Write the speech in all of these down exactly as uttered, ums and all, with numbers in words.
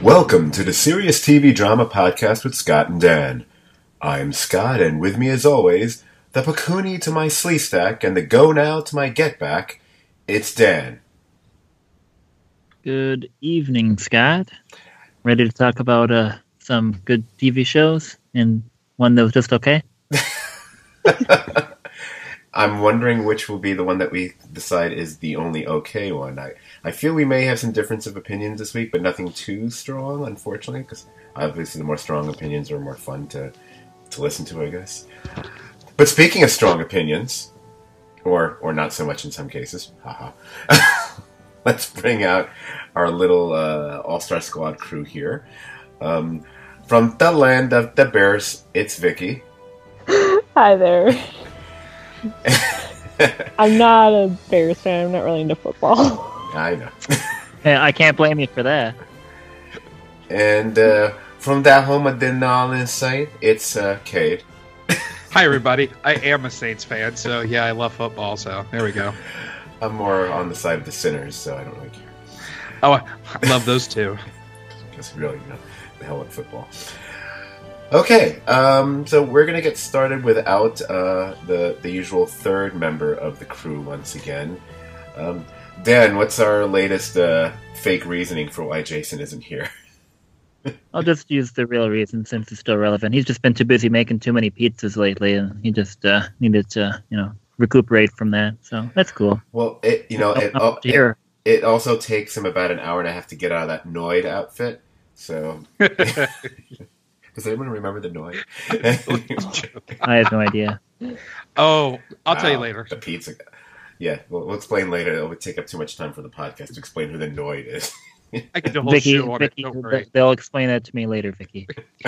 Welcome to the Serious T V Drama Podcast with Scott and Dan. I'm Scott, and with me as always, the Pakuni to my Sleestack and the Go Now to my Get Back, it's Dan. Good evening, Scott. Ready to talk about uh, some good T V shows and one that was just okay? I'm wondering which will be the one that we decide is the only okay one. I, I feel we may have some difference of opinions this week, but nothing too strong, unfortunately, because obviously the more strong opinions are more fun to, to listen to, I guess. But speaking of strong opinions, or or not so much in some cases, haha, let's bring out our little uh, all-star squad crew here. Um, from the land of the Bears, it's Vicky. Hi there. I'm not a Bears fan. I'm not really into football. I know. Yeah, I can't blame you for that. And uh, from that home of Denali site, it's uh, Cade. Hi, everybody. I am a Saints fan, so yeah, I love football, so there we go. I'm more on the side of the sinners, so I don't really care. Oh, I love those two. Because really, you know, the hell with football. Okay, um, so we're going to get started without uh, the, the usual third member of the crew once again. Um, Dan, what's our latest uh, fake reasoning for why Jason isn't here? I'll just use the real reason since it's still relevant. He's just been too busy making too many pizzas lately, and he just uh, needed to, you know, recuperate from that. So that's cool. Well, it you know it, Oh, it, it also takes him about an hour and a half to get out of that Noid outfit. So, does anyone remember the Noid? I have no idea. Oh, I'll tell you Wow, later. The pizza guy. Yeah, we'll, we'll explain later. It would take up too much time for the podcast to explain who the Noid is. I could do a whole Vicky, show on Vicky, it. Don't worry. they'll explain that to me later, Vicky.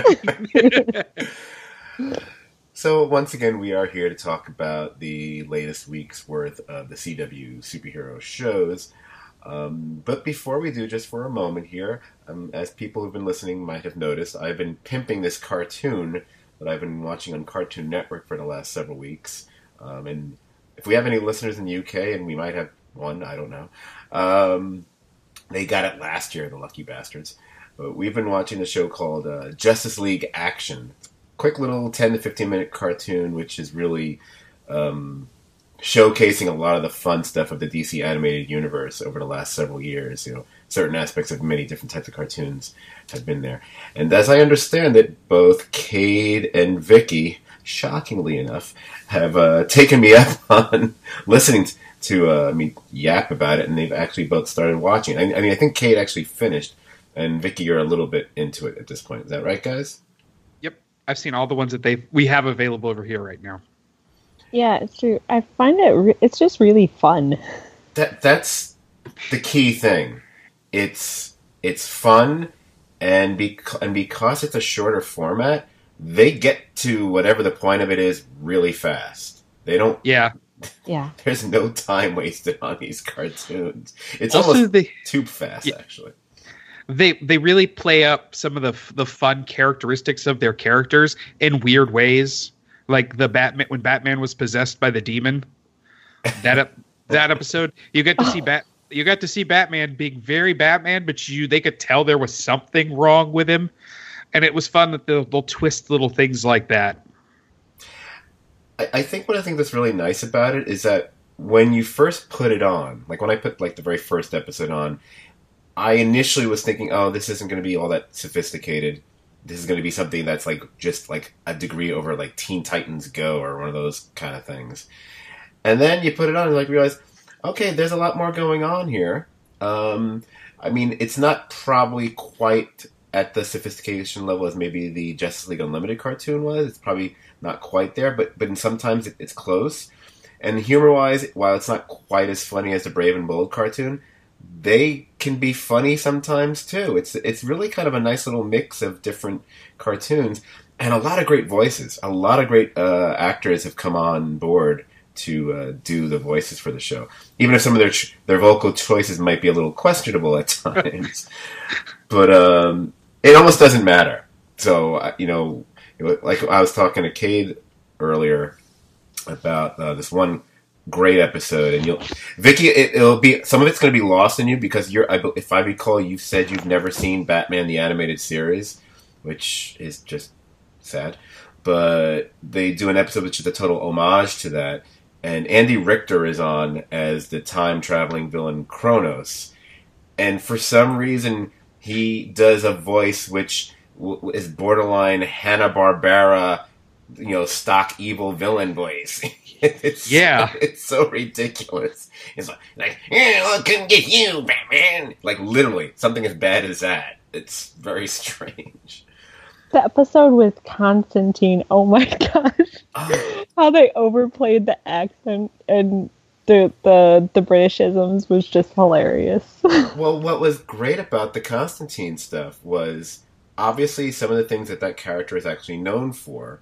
So once again, we are here to talk about the latest week's worth of the C W superhero shows. Um, but before we do, just for a moment here, um, as people who've been listening might have noticed, I've been pimping this cartoon that I've been watching on Cartoon Network for the last several weeks. Um, and if we have any listeners in the U K, and we might have one, I don't know, um, they got it last year, the lucky bastards. But we've been watching a show called uh, Justice League Action. Quick little ten to fifteen minute cartoon, which is really um, showcasing a lot of the fun stuff of the D C animated universe over the last several years. You know, certain aspects of many different types of cartoons have been there. And as I understand it, both Cade and Vicky, shockingly enough, have uh, taken me up on listening to uh, me yap about it, and they've actually both started watching. I, I mean, I think Cade actually finished, and Vicky, you're a little bit into it at this point. Is that right, guys? Yep, I've seen all the ones that they we have available over here right now. Yeah, it's true. I find it, re- it's just really fun. That that's the key thing. It's it's fun, and bec- and because it's a shorter format, they get to whatever the point of it is really fast. They don't. Yeah. Yeah. There's no time wasted on these cartoons. It's Also, almost they- too fast, Yeah. actually. They they really play up some of the the fun characteristics of their characters in weird ways, like the Batman when Batman was possessed by the demon. That ep- that episode, you get to see Bat you got to see Batman being very Batman, but you they could tell there was something wrong with him, and it was fun that they'll, they'll twist little things like that. I, I think what I think that's really nice about it is that when you first put it on, like when I put like the very first episode on, I initially was thinking, oh, this isn't going to be all that sophisticated. This is going to be something that's like just like a degree over like Teen Titans Go or one of those kind of things. And then you put it on and like realize, okay, there's a lot more going on here. Um, I mean, it's not probably quite at the sophistication level as maybe the Justice League Unlimited cartoon was. It's probably not quite there, but but in sometimes it, it's close. And humor-wise, while it's not quite as funny as the Brave and Bold cartoon, they can be funny sometimes too. It's it's really kind of a nice little mix of different cartoons and a lot of great voices. A lot of great uh, actors have come on board to uh, do the voices for the show, even if some of their ch- their vocal choices might be a little questionable at times. But um, it almost doesn't matter. So uh, you know, like I was talking to Cade earlier about uh, this one great episode, and you'll Vicky. It, it'll be some of it's going to be lost in you because you're. I, if I recall, you've said you've never seen Batman the Animated Series, which is just sad. But they do an episode which is a total homage to that, and Andy Richter is on as the time traveling villain Kronos, and for some reason he does a voice which w- is borderline Hanna-Barbera, you know, stock evil villain voice. It's Yeah. so, it's so ridiculous. It's like, like, yeah, I couldn't get you, Batman. Like literally something as bad as that. It's very strange. The episode with Constantine, oh my gosh. Oh. How they overplayed the accent and the the the Britishisms was just hilarious. Well, what was great about the Constantine stuff was obviously some of the things that that character is actually known for,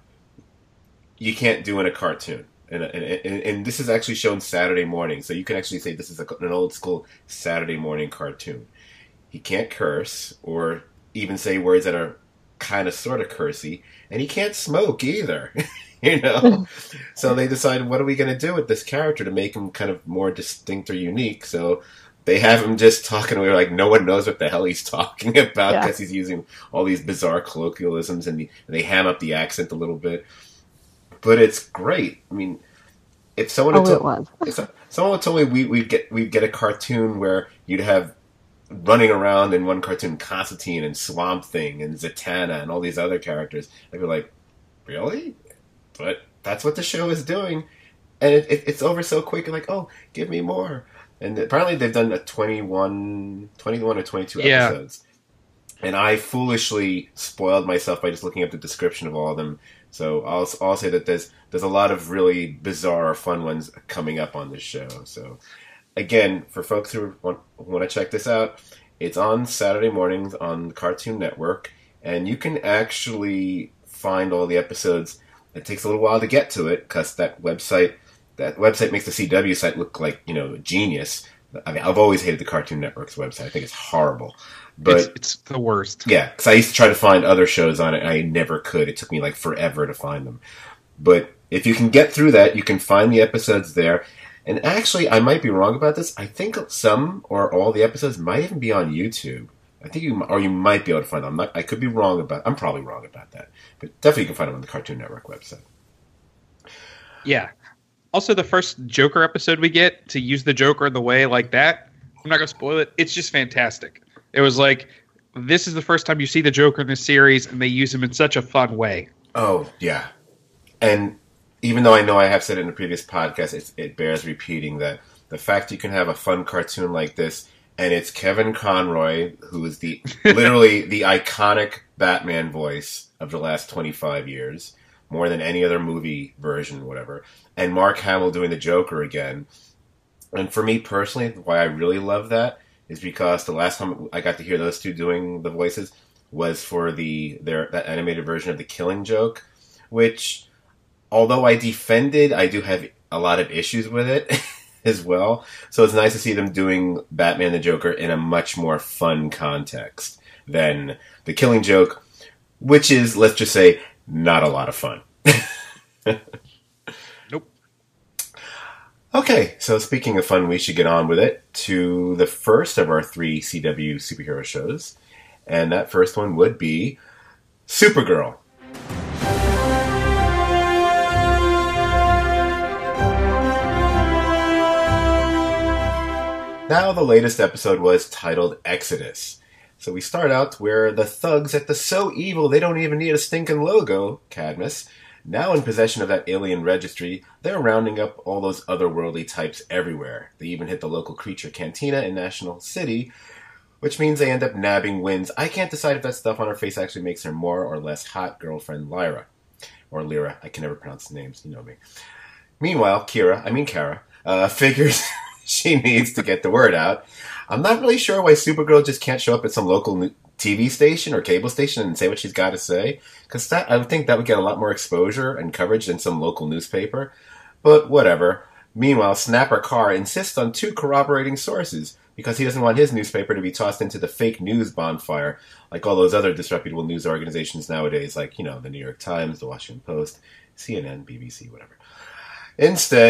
you can't do in a cartoon. And, and, and, and this is actually shown Saturday morning, so you can actually say this is a, an old school Saturday morning cartoon. He can't curse or even say words that are kind of sort of cursy, and he can't smoke either. You know? So they decided, what are we going to do with this character to make him kind of more distinct or unique? So they have him just talking away like no one knows what the hell he's talking about because yeah. he's using all these bizarre colloquialisms, and, the, and they ham up the accent a little bit. But it's great. I mean, if someone had oh, told, it was. if someone had told me we we get we get a cartoon where you'd have running around in one cartoon Constantine and Swamp Thing and Zatanna and all these other characters, I'd be like, really? But that's what the show is doing, and it, it, it's over so quick. You're like, oh, give me more. And apparently they've done a twenty-one, twenty-one or twenty-two yeah. episodes. And I foolishly spoiled myself by just looking up the description of all of them. So I'll, I'll say that there's there's a lot of really bizarre or fun ones coming up on this show. So again, for folks who want, want to check this out, it's on Saturday mornings on Cartoon Network, and you can actually find all the episodes. It takes a little while to get to it because that website that website makes the C W site look like, you know, genius. I mean, I've always hated the Cartoon Network's website. I think it's horrible. But it's, it's the worst. Yeah, because I used to try to find other shows on it, and I never could. It took me like forever to find them. But if you can get through that, you can find the episodes there. And actually, I might be wrong about this. I think some or all the episodes might even be on YouTube. I think you, or you might be able to find them. I'm not, I could be wrong about. I'm probably wrong about that. But definitely, you can find them on the Cartoon Network website. Yeah. Also, the first Joker episode we get, to use the Joker in the way like that, I'm not going to spoil it. It's just fantastic. It was like, this is the first time you see the Joker in this series, and they use him in such a fun way. Oh, yeah. And even though I know I have said it in a previous podcast, it's, it bears repeating that the fact you can have a fun cartoon like this, and it's Kevin Conroy, who is the literally the iconic Batman voice of the last twenty-five years, more than any other movie version, whatever, and Mark Hamill doing the Joker again. And for me personally, why I really love that is because the last time I got to hear those two doing the voices was for the their that animated version of The Killing Joke, which, although I defended, I do have a lot of issues with it as well. So it's nice to see them doing Batman the Joker in a much more fun context than The Killing Joke, which is, let's just say, not a lot of fun. Nope. Okay, so speaking of fun, we should get on with it to the first of our three C W superhero shows. And that first one would be Supergirl. Now, the latest episode was titled Exodus. So we start out where the thugs at the So Evil They Don't Even Need a Stinking Logo, Cadmus, now in possession of that alien registry, they're rounding up all those otherworldly types everywhere. They even hit the local creature cantina in National City, which means they end up nabbing Wynn's. I can't decide if that stuff on her face actually makes her more or less hot girlfriend Lyra. Or Lyra, I can never pronounce the names, you know me. Meanwhile, Kira, I mean Kara, uh, figures she needs to get the word out. I'm not really sure why Supergirl just can't show up at some local T V station or cable station and say what she's got to say, because that I would think that would get a lot more exposure and coverage than some local newspaper. But whatever. Meanwhile, Snapper Carr insists on two corroborating sources because he doesn't want his newspaper to be tossed into the fake news bonfire like all those other disreputable news organizations nowadays, like, you know, the New York Times, the Washington Post, C N N, B B C, whatever. Instead,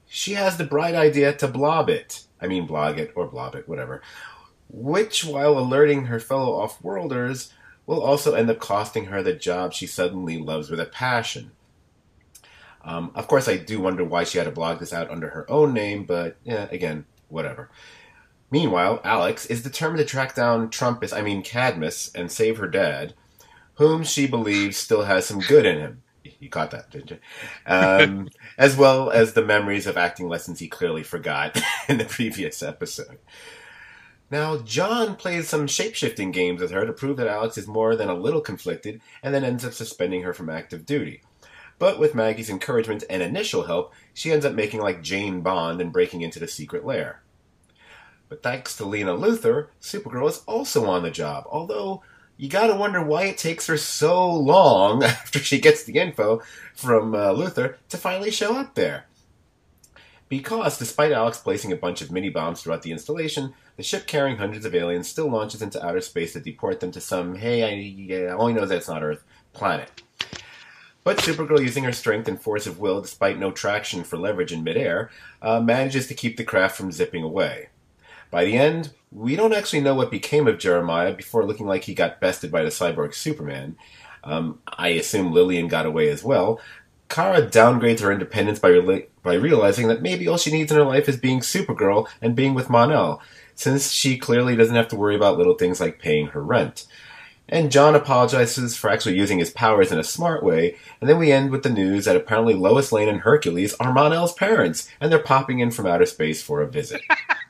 she has the bright idea to blob it. I mean, blog it or blob it, whatever. Which, while alerting her fellow off-worlders, will also end up costing her the job she suddenly loves with a passion. Um, of course, I do wonder why she had to blog this out under her own name, but, yeah, again, whatever. Meanwhile, Alex is determined to track down Trumpus, I mean Cadmus, and save her dad, whom she believes still has some good in him. You caught that, didn't you? Um, as well as the memories of acting lessons he clearly forgot in the previous episode. Now, John plays some shape-shifting games with her to prove that Alex is more than a little conflicted, and then ends up suspending her from active duty. But with Maggie's encouragement and initial help, she ends up making like Jane Bond and breaking into the secret lair. But thanks to Lena Luthor, Supergirl is also on the job, although you gotta wonder why it takes her so long after she gets the info from uh, Luthor to finally show up there. Because, despite Alex placing a bunch of mini-bombs throughout the installation, the ship carrying hundreds of aliens still launches into outer space to deport them to some, hey, I, yeah, only knows that it's not Earth, planet. But Supergirl, using her strength and force of will despite no traction for leverage in midair, uh, manages to keep the craft from zipping away. By the end, we don't actually know what became of Jeremiah before looking like he got bested by the cyborg Superman. Um, I assume Lillian got away as well. Kara downgrades her independence by, re- by realizing that maybe all she needs in her life is being Supergirl and being with Mon-El, since she clearly doesn't have to worry about little things like paying her rent. And John apologizes for actually using his powers in a smart way, and then we end with the news that apparently Lois Lane and Hercules are Mon-El's parents, and they're popping in from outer space for a visit.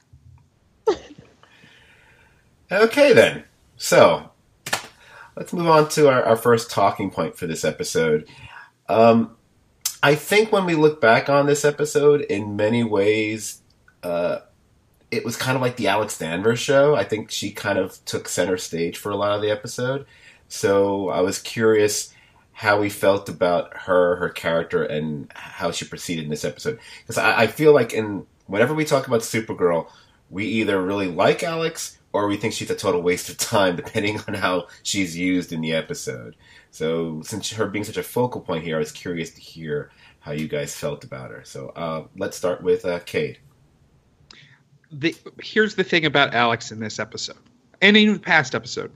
Okay then, so let's move on to our, our first talking point for this episode. Um, I think when we look back on this episode, in many ways, uh, it was kind of like the Alex Danvers show. I think she kind of took center stage for a lot of the episode. So I was curious how we felt about her, her character, and how she proceeded in this episode. Because I, I feel like in whenever we talk about Supergirl, we either really like Alex or we think she's a total waste of time, depending on how she's used in the episode. So since her being such a focal point here, I was curious to hear how you guys felt about her. So uh, let's start with uh, Cade. The, here's the thing about Alex in this episode, and in the past episode.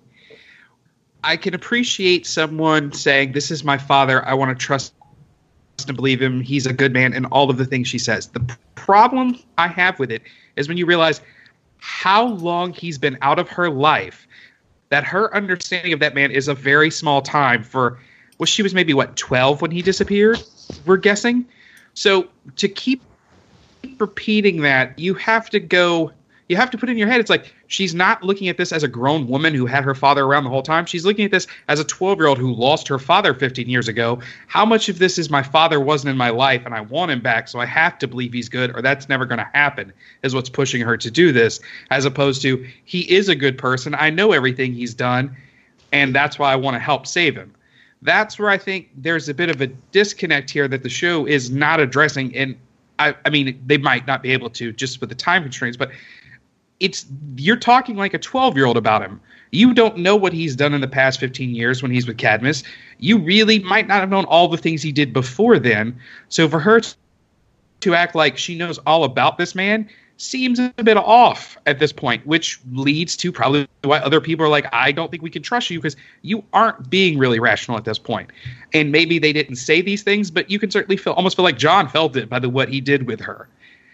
I can appreciate someone saying, this is my father, I want to trust and believe him, he's a good man, and all of the things she says. The p- problem I have with it is when you realize how long he's been out of her life, that her understanding of that man is a very small time for, well, she was maybe, what, twelve when he disappeared, we're guessing? So to keep repeating that, you have to go, you have to put in your head, it's like, she's not looking at this as a grown woman who had her father around the whole time. She's looking at this as a twelve-year-old who lost her father fifteen years ago. How much of this is my father wasn't in my life and I want him back, so I have to believe he's good, or that's never going to happen, is what's pushing her to do this, as opposed to, he is a good person, I know everything he's done, and that's why I want to help save him. That's where I think there's a bit of a disconnect here that the show is not addressing, and I, I mean, they might not be able to just with the time constraints, but it's, you're talking like a twelve-year-old about him. You don't know what he's done in the past fifteen years when he's with Cadmus. You really might not have known all the things he did before then. So for her to act like she knows all about this man seems a bit off at this point, which leads to probably why other people are like, I don't think we can trust you because you aren't being really rational at this point. And maybe they didn't say these things, but you can certainly feel, almost feel like John felt it by the what he did with her.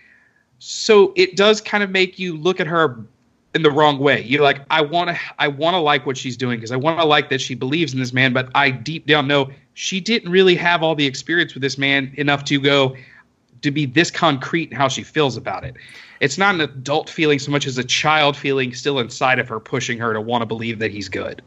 So it does kind of make you look at her in the wrong way. You're like, I want to, I want to like what she's doing because I want to like that she believes in this man, but I deep down know she didn't really have all the experience with this man enough to go to be this concrete in how she feels about it. It's not an adult feeling so much as a child feeling still inside of her, pushing her to want to believe that he's good.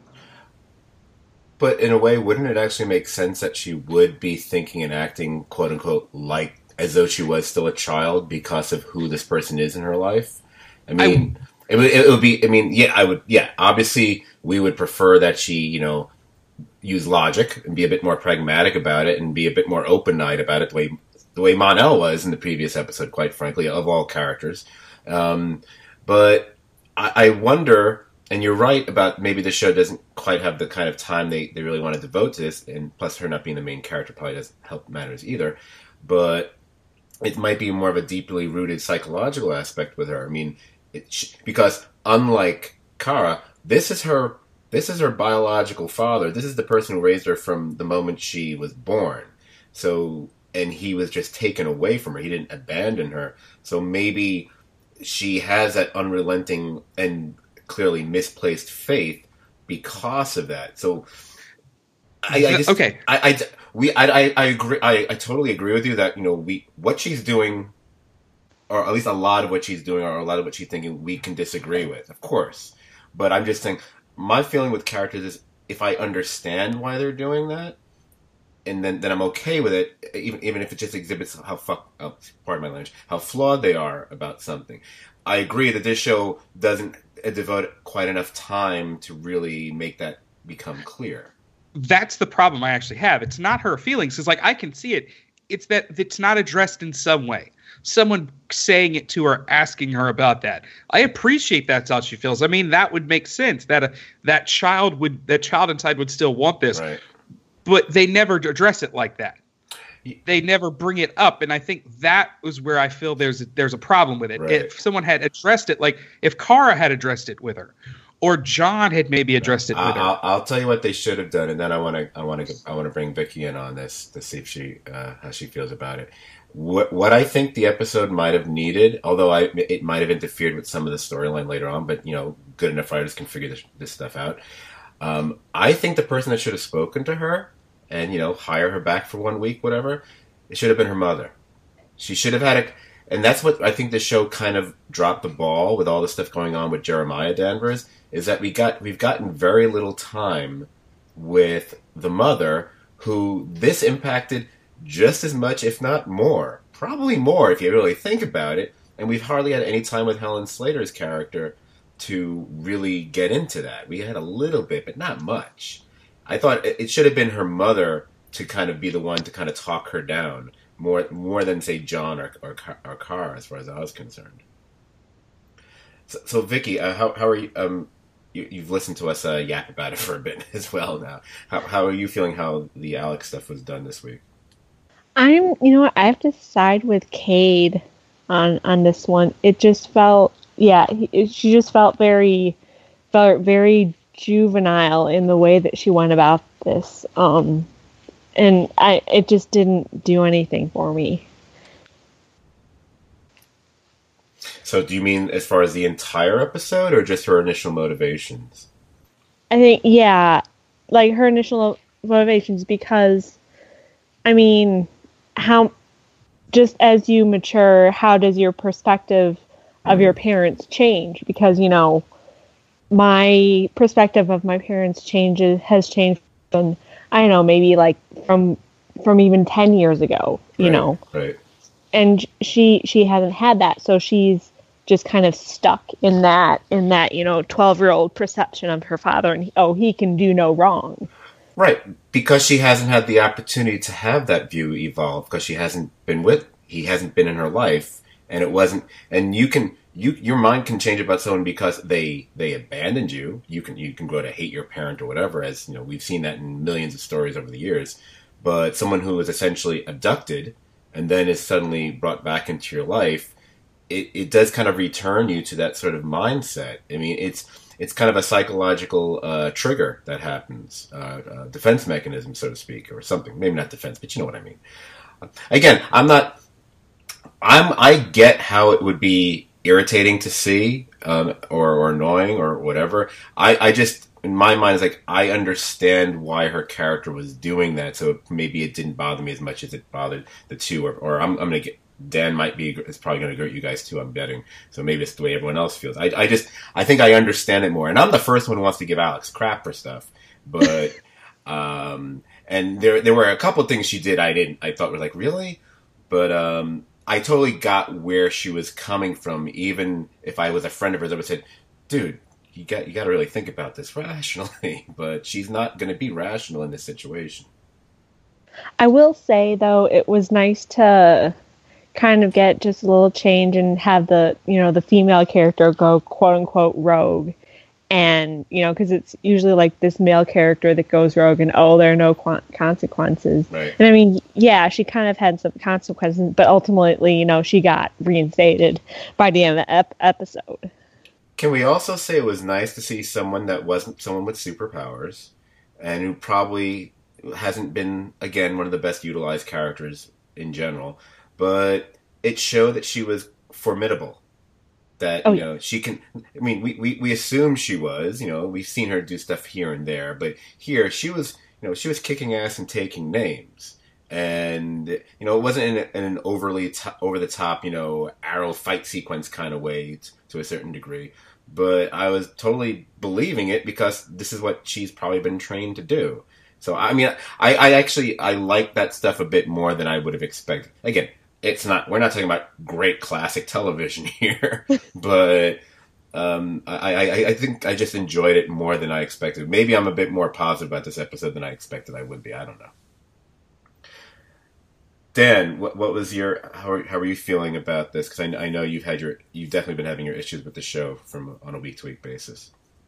But in a way, wouldn't it actually make sense that she would be thinking and acting, quote unquote, like as though she was still a child because of who this person is in her life? I mean, I, it, would, it would be, I mean, yeah, I would, yeah, obviously we would prefer that she, you know, use logic and be a bit more pragmatic about it and be a bit more open-eyed about it the way the way Mon-El was in the previous episode, quite frankly, of all characters. Um, but I, I wonder, and you're right about maybe the show doesn't quite have the kind of time they, they really want to devote to this, and plus her not being the main character probably doesn't help matters either. But it might be more of a deeply rooted psychological aspect with her. I mean, it, because unlike Kara, this is her this is her biological father. This is the person who raised her from the moment she was born. So, and he was just taken away from her. He didn't abandon her. So maybe she has that unrelenting and clearly misplaced faith because of that. So, I, I just okay. I, I we I, I I agree. I, I totally agree with you that, you know, we what she's doing, or at least a lot of what she's doing, or a lot of what she's thinking, we can disagree with, of course. But I'm just saying, my feeling with characters is, if I understand why they're doing that, and then, then I'm okay with it, even even if it just exhibits how fuck, oh, pardon my language, how flawed they are about something. I agree that this show doesn't devote quite enough time to really make that become clear. That's the problem I actually have. It's not her feelings. It's like, I can see it. It's that it's not addressed in some way. Someone saying it to her, asking her about that. I appreciate that's how she feels. I mean, that would make sense. That a, that child would, that child inside would still want this. Right. But they never address it like that. They never bring it up, and I think that was where I feel there's a, there's a problem with it. Right. If someone had addressed it, like if Kara had addressed it with her, or John had maybe addressed it with I'll, her. I'll, I'll tell you what they should have done, and then I want to I want to I want to bring Vicky in on this to see if she uh, how she feels about it. What what I think the episode might have needed, although I it might have interfered with some of the storyline later on, but you know, good enough writers can figure this, this stuff out. Um, I think the person that should have spoken to her and, you know, hire her back for one week, whatever, it should have been her mother. She should have had a, and that's what I think the show kind of dropped the ball with all the stuff going on with Jeremiah Danvers, is that we got we've gotten very little time with the mother, who this impacted just as much, if not more, probably more if you really think about it. And we've hardly had any time with Helen Slater's character to really get into that. We had a little bit, but not much. I thought it should have been her mother to kind of be the one to kind of talk her down, more more than, say, John or or, or Kara, as far as I was concerned. So, so Vicky, uh, how how are you? Um, you, you've listened to us uh, yap about it for a bit as well now. How how are you feeling how the Alex stuff was done this week? I'm, you know what, I have to side with Cade on on this one. It just felt, yeah, it, she just felt very, felt very juvenile in the way that she went about this. Um, and I, it just didn't do anything for me. So do you mean as far as the entire episode, or just her initial motivations? I think, yeah, like her initial motivations, because, I mean, how, just as you mature, how does your perspective of your parents change? Because, you know, my perspective of my parents changes has changed from, I don't know, maybe like from from even ten years ago, you right, know. Right. And she she hasn't had that, so she's just kind of stuck in that in that, you know, twelve-year-old perception of her father, and he, oh, he can do no wrong. Right, because she hasn't had the opportunity to have that view evolve, because she hasn't been with, he hasn't been in her life, and it wasn't, and you can, you, your mind can change about someone because they, they abandoned you. You can, you can grow to hate your parent or whatever, as, you know, we've seen that in millions of stories over the years. But someone who is essentially abducted and then is suddenly brought back into your life, it, it does kind of return you to that sort of mindset. I mean, it's, it's kind of a psychological uh, trigger that happens, uh, uh, defense mechanism, so to speak, or something. Maybe not defense, but you know what I mean. Again, I'm not, I'm, I get how it would be irritating to see, um, or, or annoying or whatever. I, I just, in my mind, it's like, I understand why her character was doing that, so maybe it didn't bother me as much as it bothered the two, or, or I'm, I'm going to get, Dan might be, is probably going to agree with you guys too, I'm betting. So maybe it's the way everyone else feels. I, I just, I think I understand it more. And I'm the first one who wants to give Alex crap for stuff. But, um, and there, there were a couple of things she did I didn't, I thought were like, really? But, um, I totally got where she was coming from. Even if I was a friend of hers, I would have said, dude, you got, you got to really think about this rationally. But she's not going to be rational in this situation. I will say, though, it was nice to kind of get just a little change and have the, you know, the female character go quote unquote rogue And, you know, because it's usually like this male character that goes rogue and, oh, there are no qu- consequences. Right. And I mean, yeah, she kind of had some consequences, but ultimately, you know, she got reinstated by the end of the ep- episode. Can we also say it was nice to see someone that wasn't someone with superpowers and who probably hasn't been, again, one of the best utilized characters in general, but it showed that she was formidable. That, oh, you know, she can, I mean, we, we, we assume she was, you know, we've seen her do stuff here and there, but here she was, you know, she was kicking ass and taking names. And, you know, it wasn't in, a, in an overly, to, over the top, you know, arrow fight sequence kind of way t- to a certain degree. But I was totally believing it because this is what she's probably been trained to do. So, I mean, I, I actually, I like that stuff a bit more than I would have expected. Again, it's not, we're not talking about great classic television here, but um, I, I, I think I just enjoyed it more than I expected. Maybe I'm a bit more positive about this episode than I expected I would be. I don't know. Dan, what, what was your, how are, how are you feeling about this? Because I, I know you've had your, you've definitely been having your issues with the show from on a week to week basis.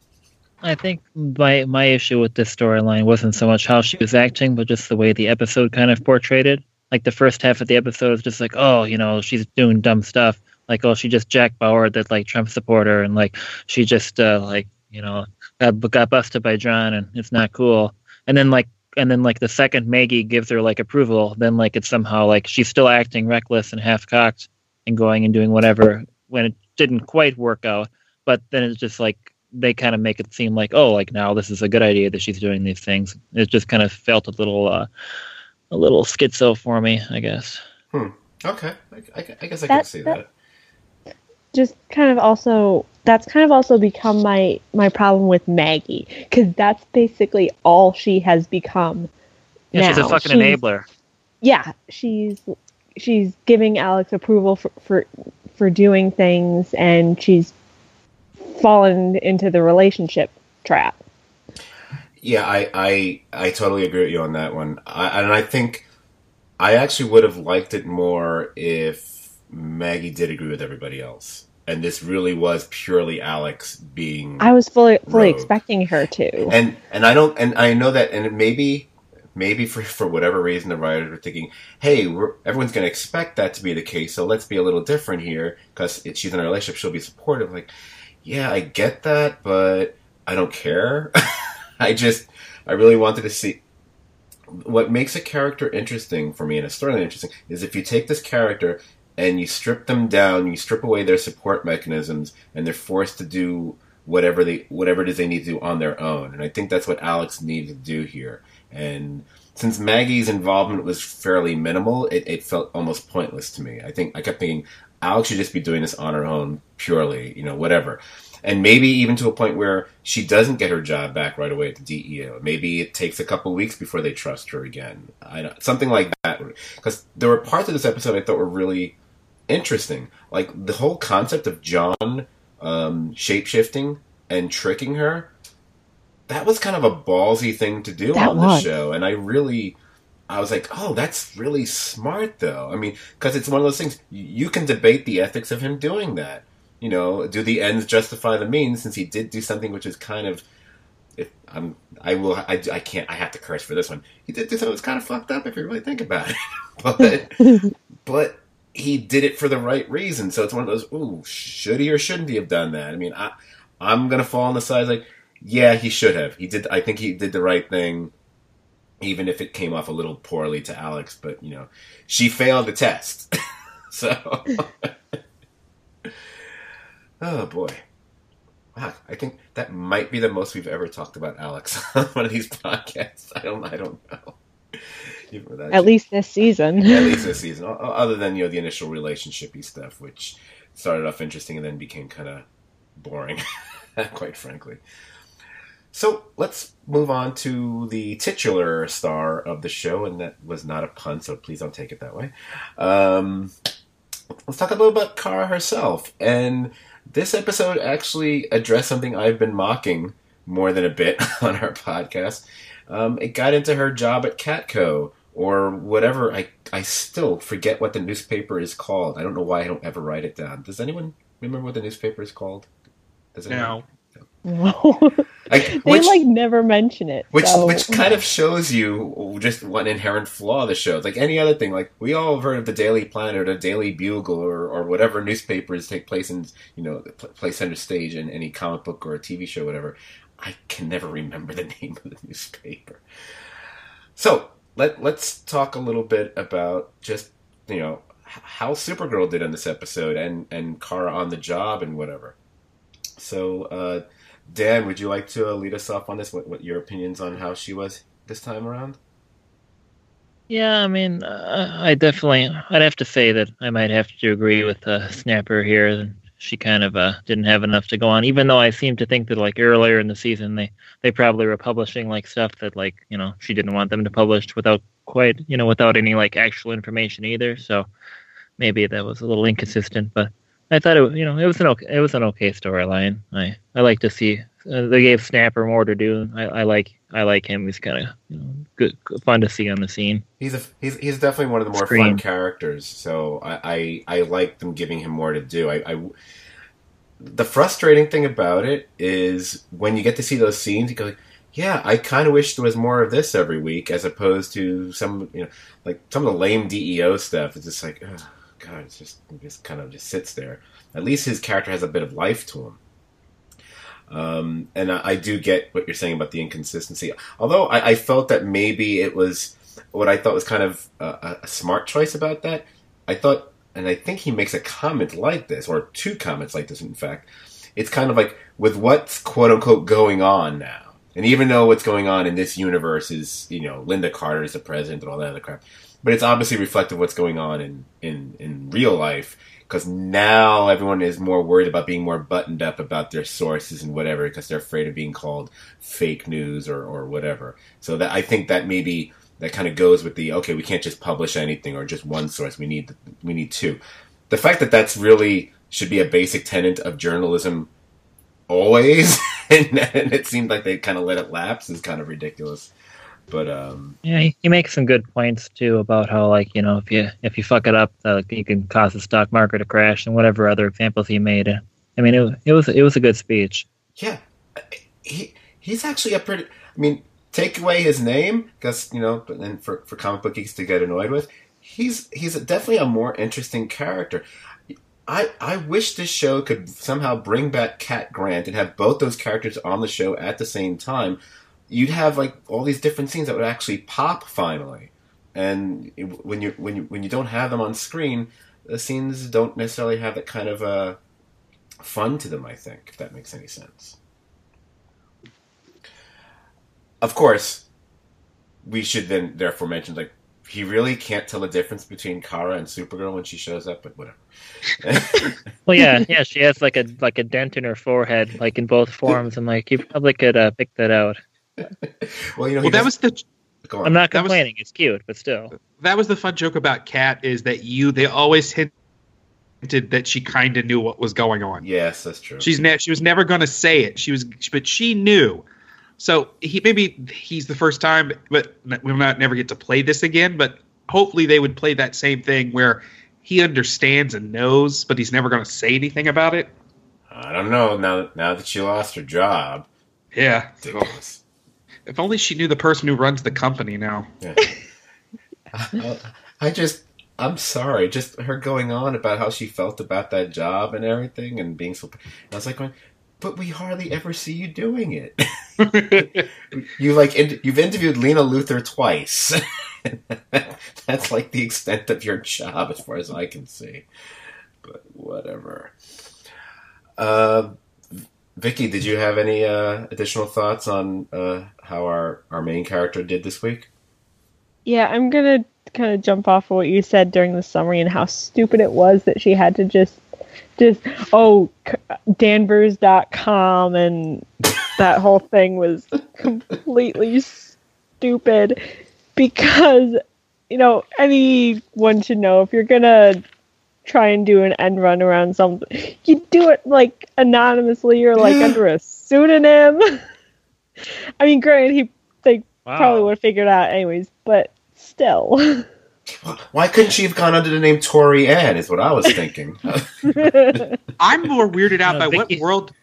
I think my my issue with this storyline wasn't so much how she was acting, but just the way the episode kind of portrayed it. Like the first half of the episode is just like, oh, you know, she's doing dumb stuff. Like, oh, she just Jack Bauer, that like Trump supporter, and like she just uh, like you know got got busted by John, and it's not cool. And then like and then like the second Maggie gives her like approval, then like it's somehow like she's still acting reckless and half cocked and going and doing whatever when it didn't quite work out. But then it's just like they kind of make it seem like, oh, like now this is a good idea that she's doing these things. It just kind of felt a little. Uh, A little schizo for me, I guess. Hmm. Okay. I, I, I guess I that, can see that. that. Just kind of also, that's kind of also become my, my problem with Maggie. Because that's basically all she has become Yeah, now. she's a fucking she's, enabler. Yeah, she's she's giving Alex approval for, for, for doing things, and she's fallen into the relationship trap. Yeah, I, I I totally agree with you on that one. I, and I think I actually would have liked it more if Maggie did agree with everybody else. And this really was purely Alex being I was fully fully rogue. expecting her to. And and I don't and I know that and maybe maybe for for whatever reason the writers were thinking, hey, we're, everyone's going to expect that to be the case, so let's be a little different here because she's in a relationship, she'll be supportive. Like, yeah, I get that, but I don't care. I just, I really wanted to see what makes a character interesting for me and a storyline interesting is if you take this character and you strip them down, you strip away their support mechanisms, and they're forced to do whatever they, whatever it is they need to do on their own. And I think that's what Alex needed to do here. And since Maggie's involvement was fairly minimal, it, it felt almost pointless to me. I think I kept thinking Alex should just be doing this on her own, purely, you know, whatever. And maybe even to a point where she doesn't get her job back right away at the D E O. Maybe it takes a couple of weeks before they trust her again. I don't, something like that. Because there were parts of this episode I thought were really interesting. Like the whole concept of John um, shape-shifting and tricking her. That was kind of a ballsy thing to do That on was. the show. And I really... I was like, oh, that's really smart, though. I mean, because it's one of those things. You can debate the ethics of him doing that. You know, do the ends justify the means? Since he did do something which is kind of, if I'm, I will, I, I can't, I have to curse for this one. He did do something that's kind of fucked up if you really think about it. but, but he did it for the right reason. So it's one of those, ooh, should he or shouldn't he have done that? I mean, I, I'm gonna fall on the side like, yeah, he should have. He did. I think he did the right thing, even if it came off a little poorly to Alex. But you know, she failed the test, so. Oh boy. Wow, I think that might be the most we've ever talked about Alex on one of these podcasts. I don't I don't know. Even with that, At least this season. At least this season. Other than, you know, the initial relationshipy stuff, which started off interesting and then became kind of boring, quite frankly. So let's move on to the titular star of the show, and that was not a pun, so please don't take it that way. Um, let's talk a little about Kara herself. And this episode actually addressed something I've been mocking more than a bit on our podcast. Um, it got into her job at Catco, or whatever. I, I still forget what the newspaper is called. I don't know why I don't ever write it down. Does anyone remember what the newspaper is called? Does anyone? No. No. Like, they which, like never mention it. which so. which kind of shows you just what inherent flaw of the show. Like any other thing, like we all have heard of the Daily Planet or the Daily Bugle or, or whatever newspapers take place in, you know, play center stage in any comic book or a T V show, whatever. I can never remember the name of the newspaper. So let let's talk a little bit about just, you know, how Supergirl did on this episode and and Kara on the job and whatever. So. uh Dan, would you like to uh, lead us off on this? What, what your opinions on how she was this time around? Yeah, I mean, uh, I definitely, I'd have to say that I might have to agree with uh, Snapper here. She kind of uh, didn't have enough to go on, even though I seem to think that like earlier in the season they, they probably were publishing like stuff that like, you know, she didn't want them to publish without quite, you know, without any like actual information either. So maybe that was a little inconsistent, but I thought it, you know, it was an okay, it was an okay storyline. I, I like to see uh, they gave Snapper more to do. I, I like I like him. He's kind of, you know, good, fun to see on the scene. He's a he's he's definitely one of the more Screen. fun characters. So I, I I like them giving him more to do. I, I the frustrating thing about it is when you get to see those scenes, you go, yeah, I kind of wish there was more of this every week, as opposed to some, you know, like some of the lame D E O stuff. It's just like, ugh. God, it's just it just kind of just sits there. At least his character has a bit of life to him. Um, and I, I do get what you're saying about the inconsistency. Although I, I felt that maybe it was what I thought was kind of a, a smart choice about that. I thought, and I think he makes a comment like this, or two comments like this, in fact. It's kind of like, with what's quote unquote going on now, and even though what's going on in this universe is, you know, Linda Carter is the president and all that other crap. But it's obviously reflective of what's going on in, in, in real life, because now everyone is more worried about being more buttoned up about their sources and whatever, because they're afraid of being called fake news or, or whatever. So that I think that maybe that kind of goes with the, okay, we can't just publish anything or just one source. We need we need two. The fact that that's really should be a basic tenet of journalism always, and, and it seemed like they kind of let it lapse, is kind of ridiculous. But um, yeah, he, he makes some good points too about how, like, you know, if you if you fuck it up, uh, you can cause the stock market to crash, and whatever other examples he made. I mean, it it was it was a good speech. Yeah, he he's actually a pretty. I mean, take away his name, because, you know, and for for comic book geeks to get annoyed with, he's he's definitely a more interesting character. I I wish this show could somehow bring back Cat Grant and have both those characters on the show at the same time. You'd have like all these different scenes that would actually pop finally, and when you when you when you don't have them on screen, the scenes don't necessarily have that kind of uh, fun to them. I think, if that makes any sense. Of course, we should then therefore mention, like, he really can't tell the difference between Kara and Supergirl when she shows up, but whatever. Well, yeah, yeah, she has like a like a dent in her forehead, like in both forms, and like you probably could uh, pick that out. Well, you know, well, that was the. Go on. I'm not That was- complaining; it's cute, but still. That was the fun joke about Kat, is that you they always hinted that she kind of knew what was going on. Yes, that's true. She's ne- she was never going to say it. She was, but she knew. So he maybe he's the first time, but we'll not never get to play this again. But hopefully they would play that same thing where he understands and knows, but he's never going to say anything about it. I don't know. Now, now that she lost her job, Yeah. ridiculous. If only she knew the person who runs the company now. Yeah. I, I just, I'm sorry. Just her going on about how she felt about that job and everything, and being so. I was like, going, but we hardly ever see you doing it. you like, in, you've interviewed Lena Luthor twice. That's like the extent of your job, as far as I can see. But whatever. Uh, Vicky, did you have any uh, additional thoughts on uh, how our, our main character did this week? Yeah, I'm gonna kind of jump off of what you said during the summary and how stupid it was that she had to just, just oh, Danvers dot com and that whole thing was completely stupid because, you know, anyone should know if you're gonna try and do an end run around something, you do it like anonymously or like under a pseudonym. I mean, granted, he they Wow. probably would have figured it out anyways, but still. Why couldn't she have gone under the name Tori Ann, is what I was thinking. I'm more weirded out No, by Vicky- what world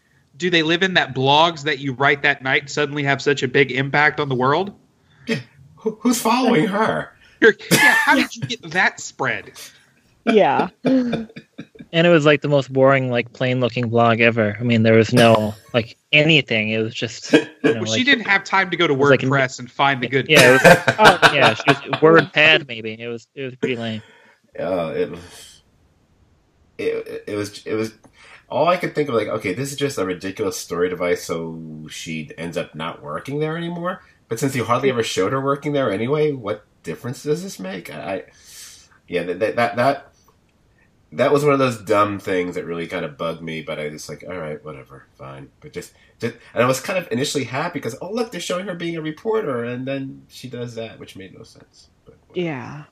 do they live in that blogs that you write that night suddenly have such a big impact on the world? Yeah. Who, who's following her? You're, yeah, how did you get that spread? Yeah. And it was like the most boring, like plain looking blog ever. I mean, there was no like anything. It was just. You know, Well, like, she didn't have time to go to was like WordPress an- and find the good. Yeah, it was, oh, yeah. She was WordPad maybe. It was it was pretty lame. Uh, it, it, it was it was all I could think of. Like, okay, this is just a ridiculous story device, so she ends up not working there anymore. But since you hardly ever showed her working there anyway, what difference does this make? I, yeah, that that that that was one of those dumb things that really kind of bugged me. But I just like, all right, whatever, fine. But just, just and I was kind of initially happy because oh look, they're showing her being a reporter, and then she does that, which made no sense. But whatever. Yeah.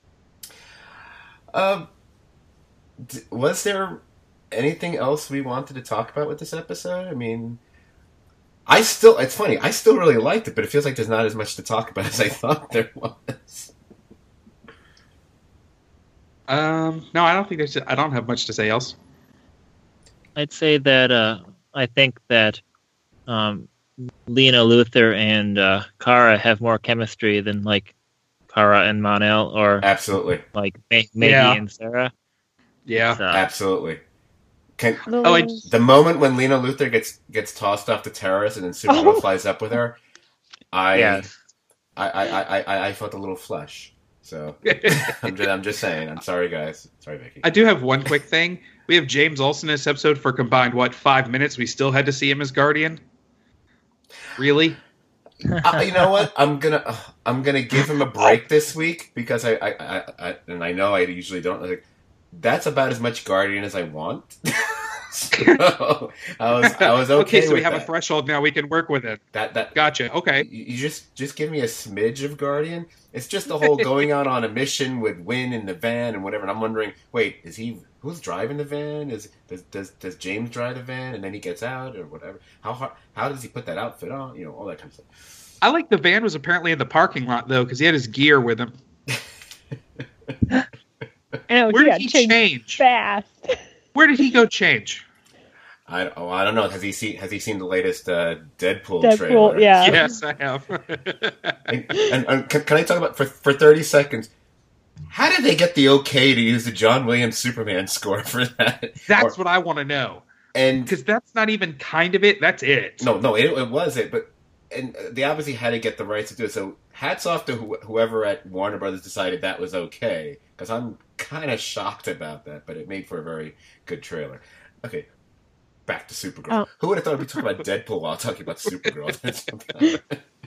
Um, d- was there anything else we wanted to talk about with this episode? I mean, I still, it's funny, I still really liked it, but it feels like there's not as much to talk about as I thought there was. Um, no, I don't think there's. I don't have much to say else. I'd say that uh, I think that um, Lena Luthor and uh, Kara have more chemistry than like Kara and Mon-El or Absolutely. like Ma- Maggie Yeah. and Sarah. Yeah. So, Absolutely. Can, Oh, I- Lilian- the moment when Lena Luthor gets gets tossed off the terrace and then Supergirl Oh. flies up with her, I, yeah. I, I, I, I, I felt a little flush. So, I'm just, I'm just saying. I'm sorry, guys. Sorry, Vicky. I do have one quick thing. We have James Olsen in this episode for combined what five minutes. We still had to see him as Guardian. Really? uh, you know what? I'm gonna uh, I'm gonna give him a break this week because I, I, I, I and I know I usually don't. Like, that's about as much Guardian as I want. So I was I was okay, okay, so we with have that. a threshold now. We can work with it. that that Gotcha. Okay. you you just just give me a smidge of Guardian. It's just the whole going out on a mission with Win in the van and whatever. And I'm wondering, wait, is he who's driving the van? Is does does does James drive the van and then he gets out or whatever? How hard, how does he put that outfit on? You know, all that kind of stuff. I like the van was apparently in the parking lot though, because he had his gear with him. I know, Where he did got he changed change? fast. Where did he go change? I oh, I don't know. Has he seen has he seen the latest uh, Deadpool, Deadpool, trailer? yeah. Yes, I have. And, and, and can, can I talk about for for thirty seconds? How did they get the okay to use the John Williams Superman score for that? That's Or- what I want to know. and Because that's not even kind of it. That's it. no, no, it, it was it, but and they obviously had to get the rights to do it. So hats off to who, whoever at Warner Brothers decided that was okay. Because I'm kind of shocked about that, but it made for a very good trailer. Okay, back to Supergirl. Oh. Who would have thought we'd be talking about Deadpool while talking about Supergirl?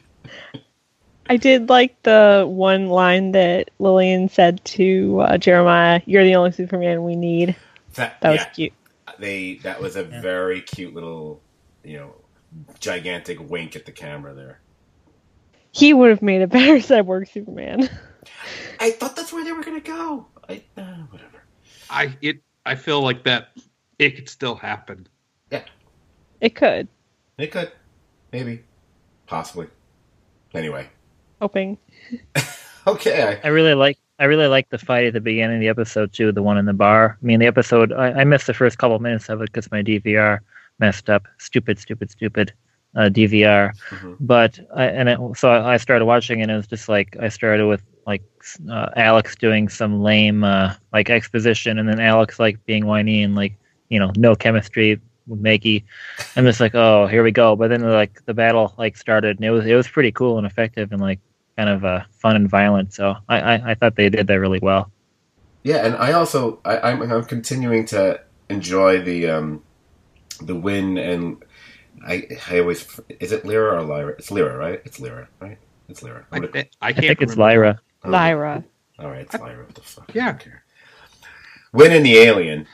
I did like the one line that Lillian said to uh, Jeremiah, "You're the only Superman we need." that That was yeah, cute. they that was a Yeah. very cute little, you know, gigantic wink at the camera there. He would have made a better cyborg Superman. I thought that's where they were gonna go. I uh, whatever. I it. I feel like that. It could still happen. It could. It could, maybe, possibly. Anyway, Hoping. okay. I, I really like I really like the fight at the beginning of the episode too, the one in the bar. I mean, the episode I, I missed the first couple of minutes of it because my D V R messed up. Stupid, stupid, stupid uh, D V R. Mhm. But I, and it, so I started watching, and it was just like I started with like uh, Alex doing some lame uh, like exposition, and then Alex like being whiny and like you know no chemistry with Maggie. I'm just like, oh, here we go. But then like the battle like started, and it was it was pretty cool and effective and like kind of uh, fun and violent. So I, I I thought they did that really well. yeah, and I also I, I'm I'm continuing to enjoy the um the win and I I always is it Lyra or Lyra? It's Lyra, right? It's Lyra, right? It's Lyra. I, I'm gonna- I I can't. think it's remember. Lyra. oh, Lyra. All right, it's Lyra. What the fuck? I Yeah. don't care. Win and the Alien.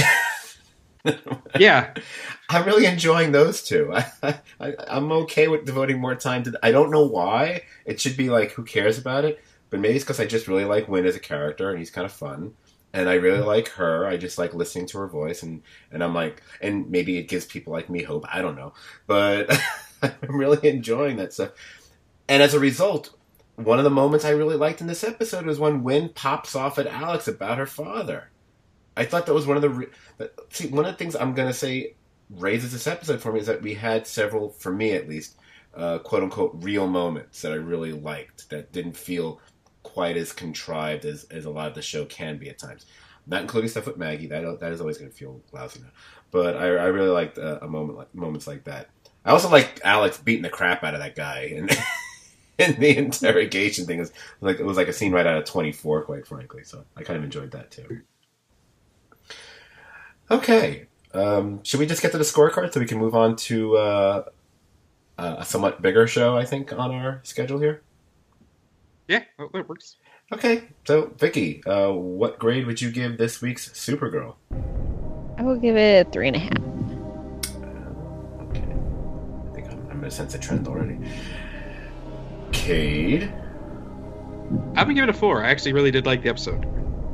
Yeah. I'm really enjoying those two. I, I, I'm okay with devoting more time to. I don't know why. It should be like, who cares about it? But maybe it's because I just really like Win as a character, and he's kind of fun. And I really like her. I just like listening to her voice, and, and I'm like, and maybe it gives people like me hope. I don't know, but I'm really enjoying that stuff. And as a result, one of the moments I really liked in this episode was when Win pops off at Alex about her father. I thought that was one of the re- see one of the things I'm gonna say raises this episode for me is that we had several, for me at least, uh, quote-unquote real moments that I really liked that didn't feel quite as contrived as, as a lot of the show can be at times. Not including stuff with Maggie. That that is always going to feel lousy now. But I, I really liked uh, a moment like, moments like that. I also like Alex beating the crap out of that guy, and in the interrogation thing is like it was like a scene right out of twenty-four, quite frankly. So I kind of enjoyed that too. Okay, um, should we just get to the scorecard so we can move on to uh, a somewhat bigger show? I think on our schedule here. Yeah, that works. Okay, so Vicky, uh, what grade would you give this week's Supergirl? I will give it three and a half. Uh, okay, I think I'm, I'm going to sense a trend already. Cade? I'm going to give it a four. I actually really did like the episode.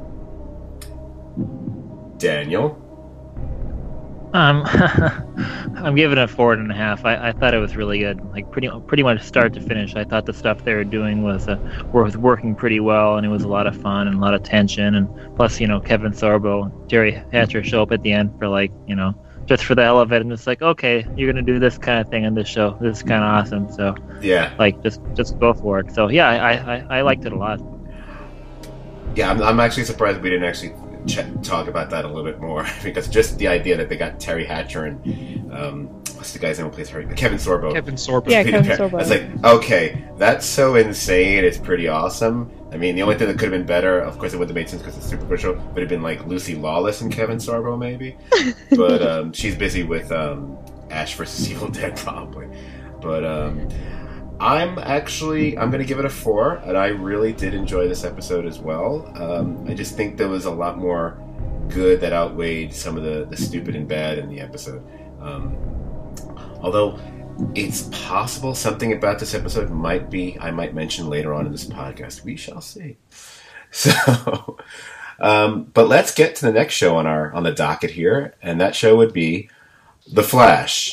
Daniel? Um, I'm giving it a four and a half. I, I thought it was really good, like pretty pretty much start to finish. I thought the stuff they were doing was uh, was working pretty well, and it was a lot of fun and a lot of tension. And plus, you know, Kevin Sorbo, Terry Hatcher show up at the end for like, you know, just for the hell of it, and it's like, okay, you're gonna do this kind of thing on this show. This is kind of awesome. So yeah, like just just go for it. So yeah, I I, I liked it a lot. Yeah, I'm, I'm actually surprised we didn't actually ch- talk about that a little bit more because just the idea that they got Terry Hatcher and um, what's the guy's name who plays Harry? Kevin Sorbo. Kevin Sorbo. Yeah, Kevin Sorbo. I was like, okay, that's so insane. It's pretty awesome. I mean, the only thing that could have been better, of course, it wouldn't have made sense because it's a Supergirl show, would have been like Lucy Lawless and Kevin Sorbo, maybe. But um, she's busy with um, Ash versus Evil Dead, probably. But um, I'm actually, I'm going to give it a four, and I really did enjoy this episode as well. Um, I just think there was a lot more good that outweighed some of the, the stupid and bad in the episode. Um, although it's possible something about this episode might be, I might mention later on in this podcast. We shall see. So, um, but let's get to the next show on our on the docket here, and that show would be The Flash.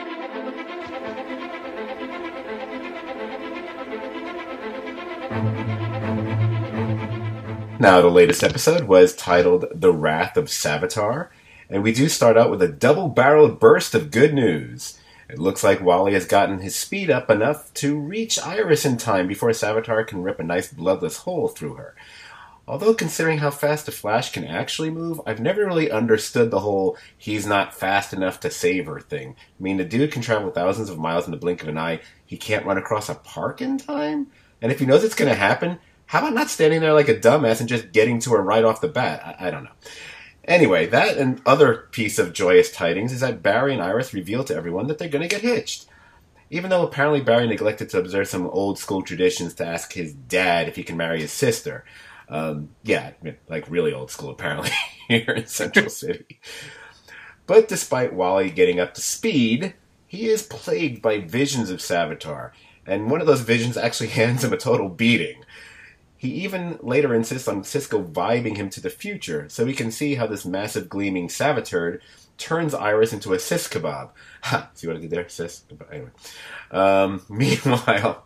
Now, the latest episode was titled The Wrath of Savitar, and we do start out with a double-barreled burst of good news. It looks like Wally has gotten his speed up enough to reach Iris in time before Savitar can rip a nice bloodless hole through her. Although considering how fast the Flash can actually move, I've never really understood the whole he's not fast enough to save her thing. I mean, the dude can travel thousands of miles in the blink of an eye. He can't run across a park in time? And if he knows it's going to happen, how about not standing there like a dumbass and just getting to her right off the bat? I, I don't know. Anyway, that and other piece of joyous tidings is that Barry and Iris reveal to everyone that they're going to get hitched. Even though apparently Barry neglected to observe some old school traditions to ask his dad if he can marry his sister. Um, yeah, like really old school apparently here in Central City. But despite Wally getting up to speed, he is plagued by visions of Savitar. And one of those visions actually hands him a total beating. He even later insists on Cisco vibing him to the future, so we can see how this massive gleaming Saviturd turns Iris into a cis kebab. Ha! See what I did there? Cis? Anyway. Um, meanwhile,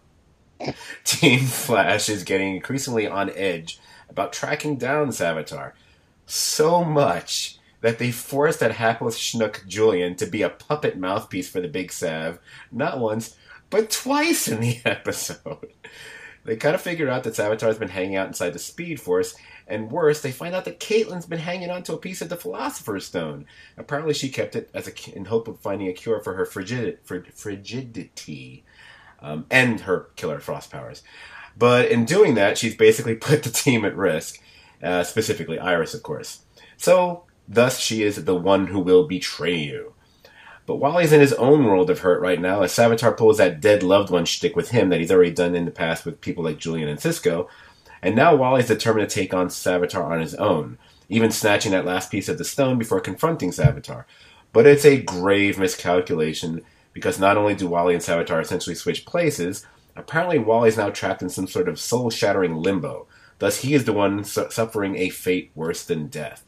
Team Flash is getting increasingly on edge about tracking down Savitar. So much that they forced that hapless schnook Julian to be a puppet mouthpiece for the Big Sav, not once, but twice in the episode. They kind of figure out that Savitar's been hanging out inside the Speed Force, and worse, they find out that Caitlin's been hanging on to a piece of the Philosopher's Stone. Apparently she kept it as a, in hope of finding a cure for her frigid, frigidity, um, and her killer frost powers. But in doing that, she's basically put the team at risk, uh, specifically Iris, of course. So, thus she is the one who will betray you. But Wally's in his own world of hurt right now, as Savitar pulls that dead loved one shtick with him that he's already done in the past with people like Julian and Cisco, and now Wally's determined to take on Savitar on his own, even snatching that last piece of the stone before confronting Savitar. But it's a grave miscalculation, because not only do Wally and Savitar essentially switch places, apparently Wally's now trapped in some sort of soul-shattering limbo. Thus he is the one su- suffering a fate worse than death.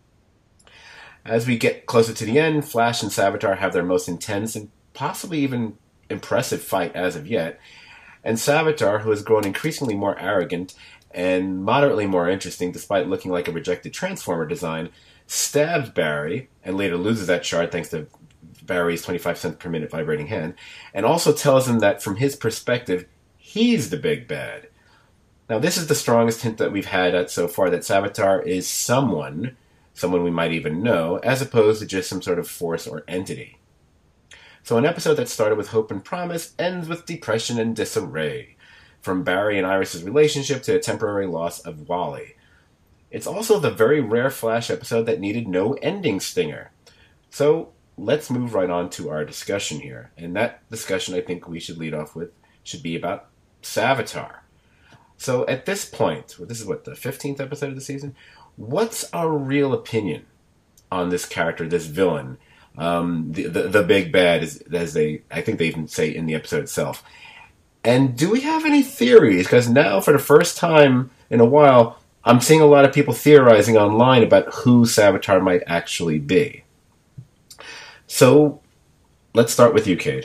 As we get closer to the end, Flash and Savitar have their most intense and possibly even impressive fight as of yet, and Savitar, who has grown increasingly more arrogant and moderately more interesting despite looking like a rejected Transformer design, stabs Barry, and later loses that shard thanks to Barry's twenty-five cent per minute vibrating hand, and also tells him that from his perspective, he's the big bad. Now, this is the strongest hint that we've had at so far, that Savitar is someone, someone we might even know, as opposed to just some sort of force or entity. So an episode that started with hope and promise ends with depression and disarray, from Barry and Iris's relationship to a temporary loss of Wally. It's also the very rare Flash episode that needed no ending stinger. So let's move right on to our discussion here. And that discussion I think we should lead off with should be about Savitar. So at this point, well, this is what, the fifteenth episode of the season? What's our real opinion on this character, this villain? Um, the, the the big bad, as, as they, I think they even say in the episode itself. And do we have any theories? Because now, for the first time in a while, I'm seeing a lot of people theorizing online about who Savitar might actually be. So, let's start with you, Cade.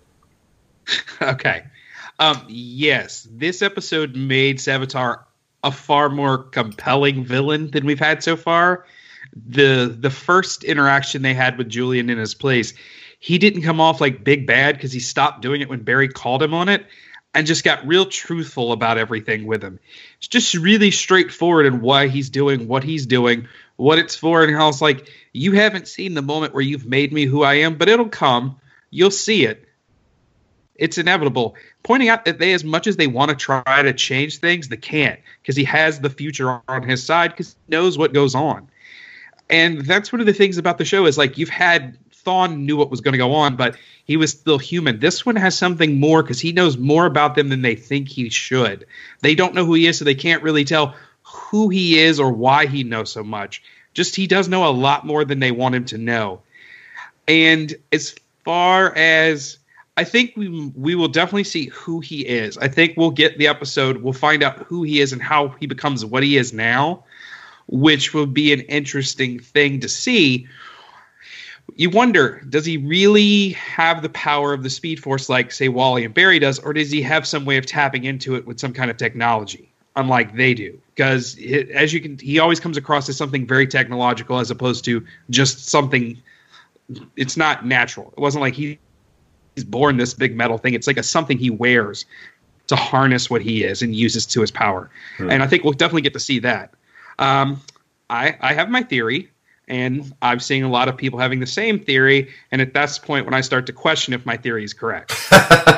Okay. Um, yes, this episode made Savitar a far more compelling villain than we've had so far. The the first interaction they had with Julian in his place, he didn't come off like big bad because he stopped doing it when Barry called him on it and just got real truthful about everything with him. It's just really straightforward in why he's doing what he's doing, what it's for, and how it's like, you haven't seen the moment where you've made me who I am, but it'll come. You'll see it. It's inevitable. Pointing out that they, as much as they want to try to change things, they can't, because he has the future on his side, because he knows what goes on. And that's one of the things about the show is, like, you've had Thawne knew what was going to go on, but he was still human. This one has something more because he knows more about them than they think he should. They don't know who he is, so they can't really tell who he is or why he knows so much. Just he does know a lot more than they want him to know. And as far as... I think we we will definitely see who he is. I think we'll get the episode. We'll find out who he is and how he becomes what he is now, which will be an interesting thing to see. You wonder, does he really have the power of the Speed Force like, say, Wally and Barry does, or does he have some way of tapping into it with some kind of technology, unlike they do? Because as you can, he always comes across as something very technological as opposed to just something. It's not natural. It wasn't like he. He's born this big metal thing. It's like a something he wears to harness what he is and uses to his power. Hmm. And I think we'll definitely get to see that. Um, I, I have my theory, and I'm seeing a lot of people having the same theory. And at that point, when I start to question if my theory is correct, you,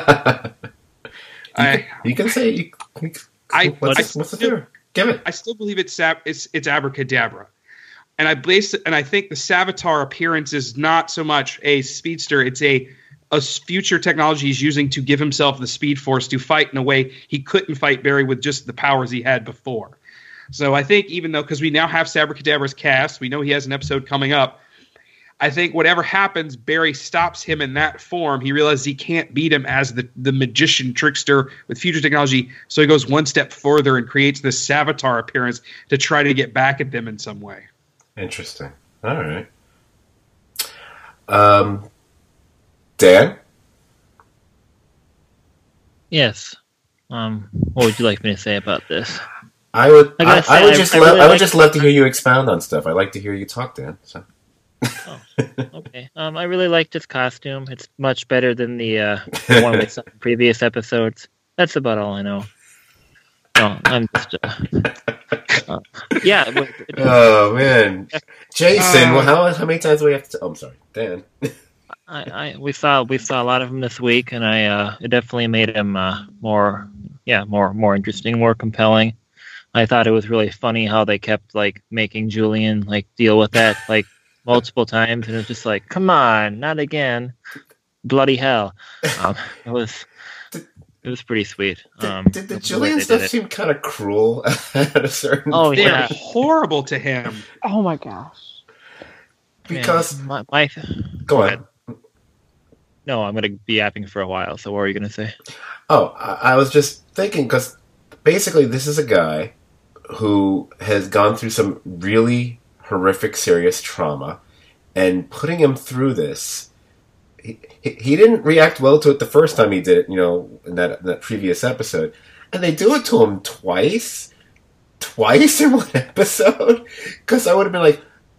I, can, you can say, you, I, what's, I what's the still, theory? Give it. I still believe it's it's it's abracadabra. And I base it, and I think the Savitar appearance is not so much a speedster; it's a a future technology he's using to give himself the Speed Force to fight in a way he couldn't fight Barry with just the powers he had before. So I think even though, because we now have Sabracadabra's cast, we know he has an episode coming up, I think whatever happens, Barry stops him in that form. He realizes he can't beat him as the, the magician trickster with future technology, so he goes one step further and creates this Savitar appearance to try to get back at them in some way. Interesting. All right. Um... Dan? Yes. Um, what would you like me to say about this? I would. I, I, I would I, just. I, lo- really I would like just love to hear you expound on stuff. I like to hear you talk, Dan. So. Oh, okay. Um, I really liked his costume. It's much better than the, uh, the one we saw in previous episodes. That's about all I know. No, I'm just. Uh, uh, yeah. It, it, oh man, Jason. Uh, well, how how many times do we have to? Oh, I'm sorry, Dan. I, I we saw we saw a lot of him this week, and I uh, it definitely made him uh, more yeah more more interesting, more compelling. I thought it was really funny how they kept like making Julian like deal with that like multiple times, and it was just like, come on, not again, bloody hell. Um, it was it was pretty sweet. Um, did, did the Julian stuff seem kind of cruel at a certain? Oh They're yeah, horrible to him. Oh my gosh. Because yeah, my, my go on. No, I'm going to be yapping for a while. So what are you going to say? Oh, I, I was just thinking because basically this is a guy who has gone through some really horrific, serious trauma, and putting him through this, he, he, he didn't react well to it the first time he did it, you know, in that, in that previous episode. And they do it to him twice? Twice in one episode? Because I would have been like,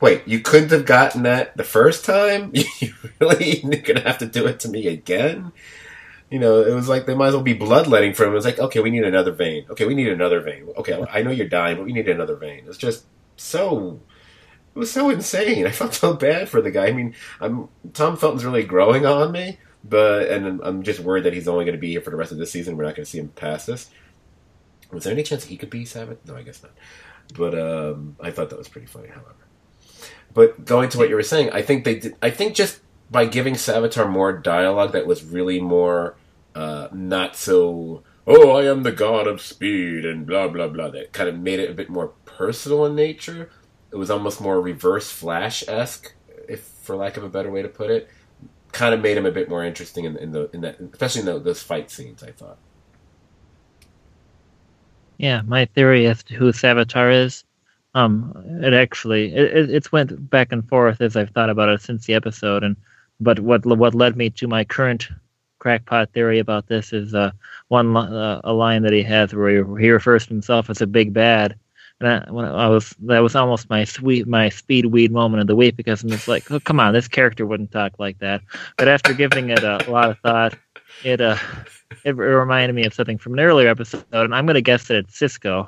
Wait, you couldn't have gotten that the first time? You really gonna have to do it to me again? You know, it was like they might as well be bloodletting for him. It was like, okay, we need another vein. Okay, we need another vein. Okay, I know you're dying, but we need another vein. It's just so... It was so insane. I felt so bad for the guy. I mean, I'm Tom Felton's really growing on me, but and I'm just worried that he's only going to be here for the rest of this season. We're not going to see him past this. Was there any chance he could be Savitar? No, I guess not. But um, I thought that was pretty funny, however. But going to what you were saying, I think they did. I think just by giving Savitar more dialogue that was really more uh, not so, oh, I am the god of speed and blah, blah, blah, that kind of made it a bit more personal in nature. It was almost more reverse Flash-esque, if for lack of a better way to put it. Kind of made him a bit more interesting in, in the in that, especially in the, those fight scenes, I thought. Yeah, my theory as to who Savitar is, um, it actually it, it's went back and forth as I've thought about it since the episode, and but what what led me to my current crackpot theory about this is uh, one uh, a line that he has where he, he refers to himself as a big bad. And I, when I was that was almost my sweet my speed weed moment of the week, because I'm just like, oh, come on, this character wouldn't talk like that. But after giving it a lot of thought, it uh it reminded me of something from an earlier episode, and I'm going to guess that it's Cisco.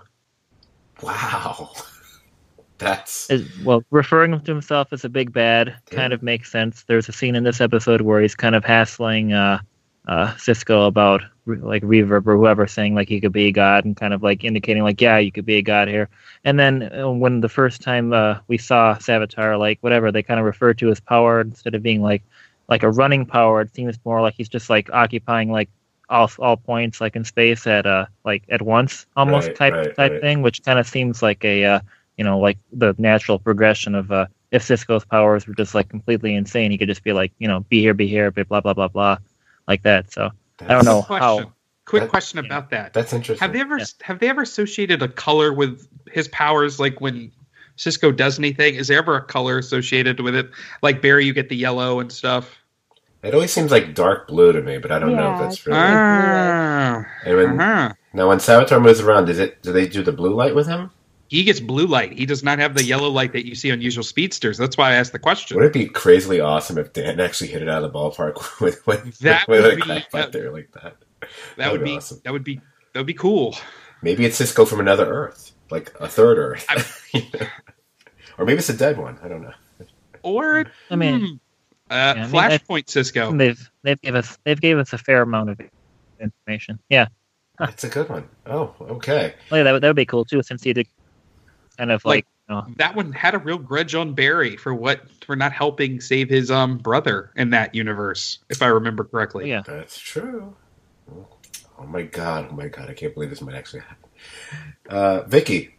Wow, that's Is, well, referring to himself as a big bad kind Yeah. of makes sense. There's a scene in this episode where he's kind of hassling uh, uh, Cisco about re- like Reverb or whoever, saying like he could be a god, and kind of like indicating like, yeah, you could be a god here. And then uh, when the first time uh, we saw Savitar, like whatever, they kind of referred to his power instead of being like like a running power. It seems more like he's just like occupying like all all points like in space at uh like at once almost Right, type right, type right. thing, which kind of seems like a uh, you know like the natural progression of uh if Cisco's powers were just like completely insane, he could just be like, you know, be here, be here, blah blah blah blah blah, like that. So I don't know Question. how. Quick That- question yeah. about that. that's interesting. Have they ever Yeah. have they ever associated a color with his powers? Like when Cisco does anything, is there ever a color associated with it? Like Barry, you get the yellow and stuff. It always seems like dark blue to me, but I don't know if Yeah, that's it's really. Ah, And when, uh-huh. Now, when Savitar moves around, does it? Do they do the blue light with him? He gets blue light. He does not have the yellow light that you see on usual speedsters. That's why I asked the question. Would it be crazily awesome if Dan actually hit it out of the ballpark with with, That with would a be- crackpot that- there like that? That That'd would be be awesome. that would be that would be cool. Maybe it's Cisco from another Earth, like a third Earth, or maybe it's a dead one. I don't know. Or I mean, hmm, uh, I mean, Flashpoint Cisco. They've they've gave us they've gave us a fair amount of information. Yeah, It's a good one. Oh, okay. well, yeah, that would that would be cool too, since he did kind of like, Like- you know, That one had a real grudge on Barry for what for not helping save his um brother in that universe, if I remember correctly. yeah. That's true. Oh my god! Oh my god! I can't believe this might actually happen. Uh, Vicky,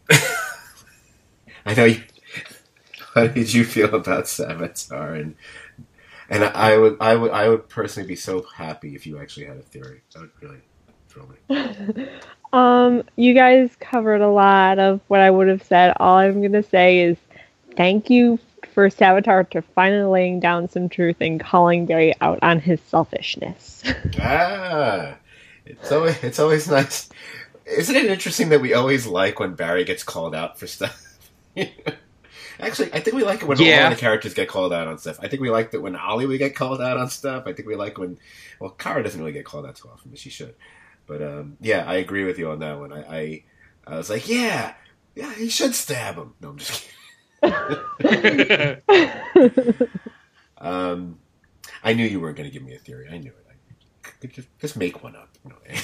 I know you. How did you feel about Savitar? And and I would, I would, I would personally be so happy if you actually had a theory. That would really thrill me. Um, you guys covered a lot of what I would have said. All I'm gonna say is thank you for Savitar to finally laying down some truth and calling Barry out on his selfishness. Ah, it's always, it's always nice. Isn't it interesting that we always like when Barry gets called out for stuff? Actually, I think we like it when Yeah. all the characters get called out on stuff. I think we like it when Ollie would get called out on stuff. I think we like when, well, Kara doesn't really get called out too often, but she should. But um, yeah, I agree with you on that one. I, I, I was like, yeah, yeah, he should stab him. No, I'm just kidding. um, I knew you weren't going to give me a theory. I knew it. I could just, just make one up.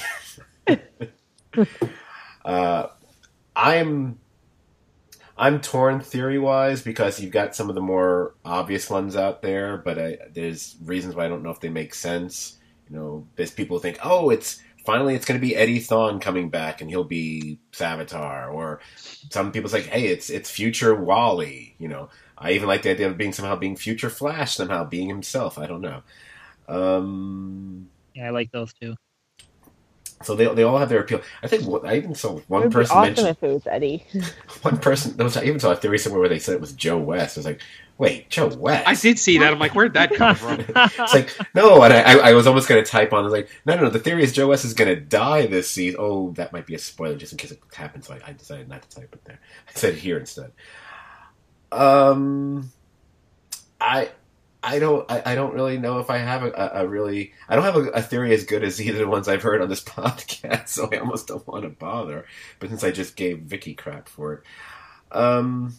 No. uh, I'm I'm torn theory wise because you've got some of the more obvious ones out there, but I, there's reasons why I don't know if they make sense. You know, there's people who think, oh, it's finally it's going to be Eddie Thawne coming back and he'll be Savitar, or some people say, hey, it's it's future Wally. You know, I even like the idea of being somehow being future Flash, somehow being himself. I don't know. Um, Yeah, I like those two. so they they all have their appeal. I think what, I even saw It one would be person awesome mention if it was Eddie. one person. There was, I even saw a theory somewhere where they said it was Joe West. I was like, wait, Joe West? I did see that. I'm like, where'd that come from? It's like, no, and I, I, I was almost going to type on. I was like, no, no, no. The theory is Joe West is going to die this season. Oh, that might be a spoiler, just in case it happens. So I, I decided not to type it there. I said it here instead. Um, I. I don't. I, I don't really know if I have a, a, a really. I don't have a, a theory as good as either of the ones I've heard on this podcast, so I almost don't want to bother. But since I just gave Vicky crap for it, um,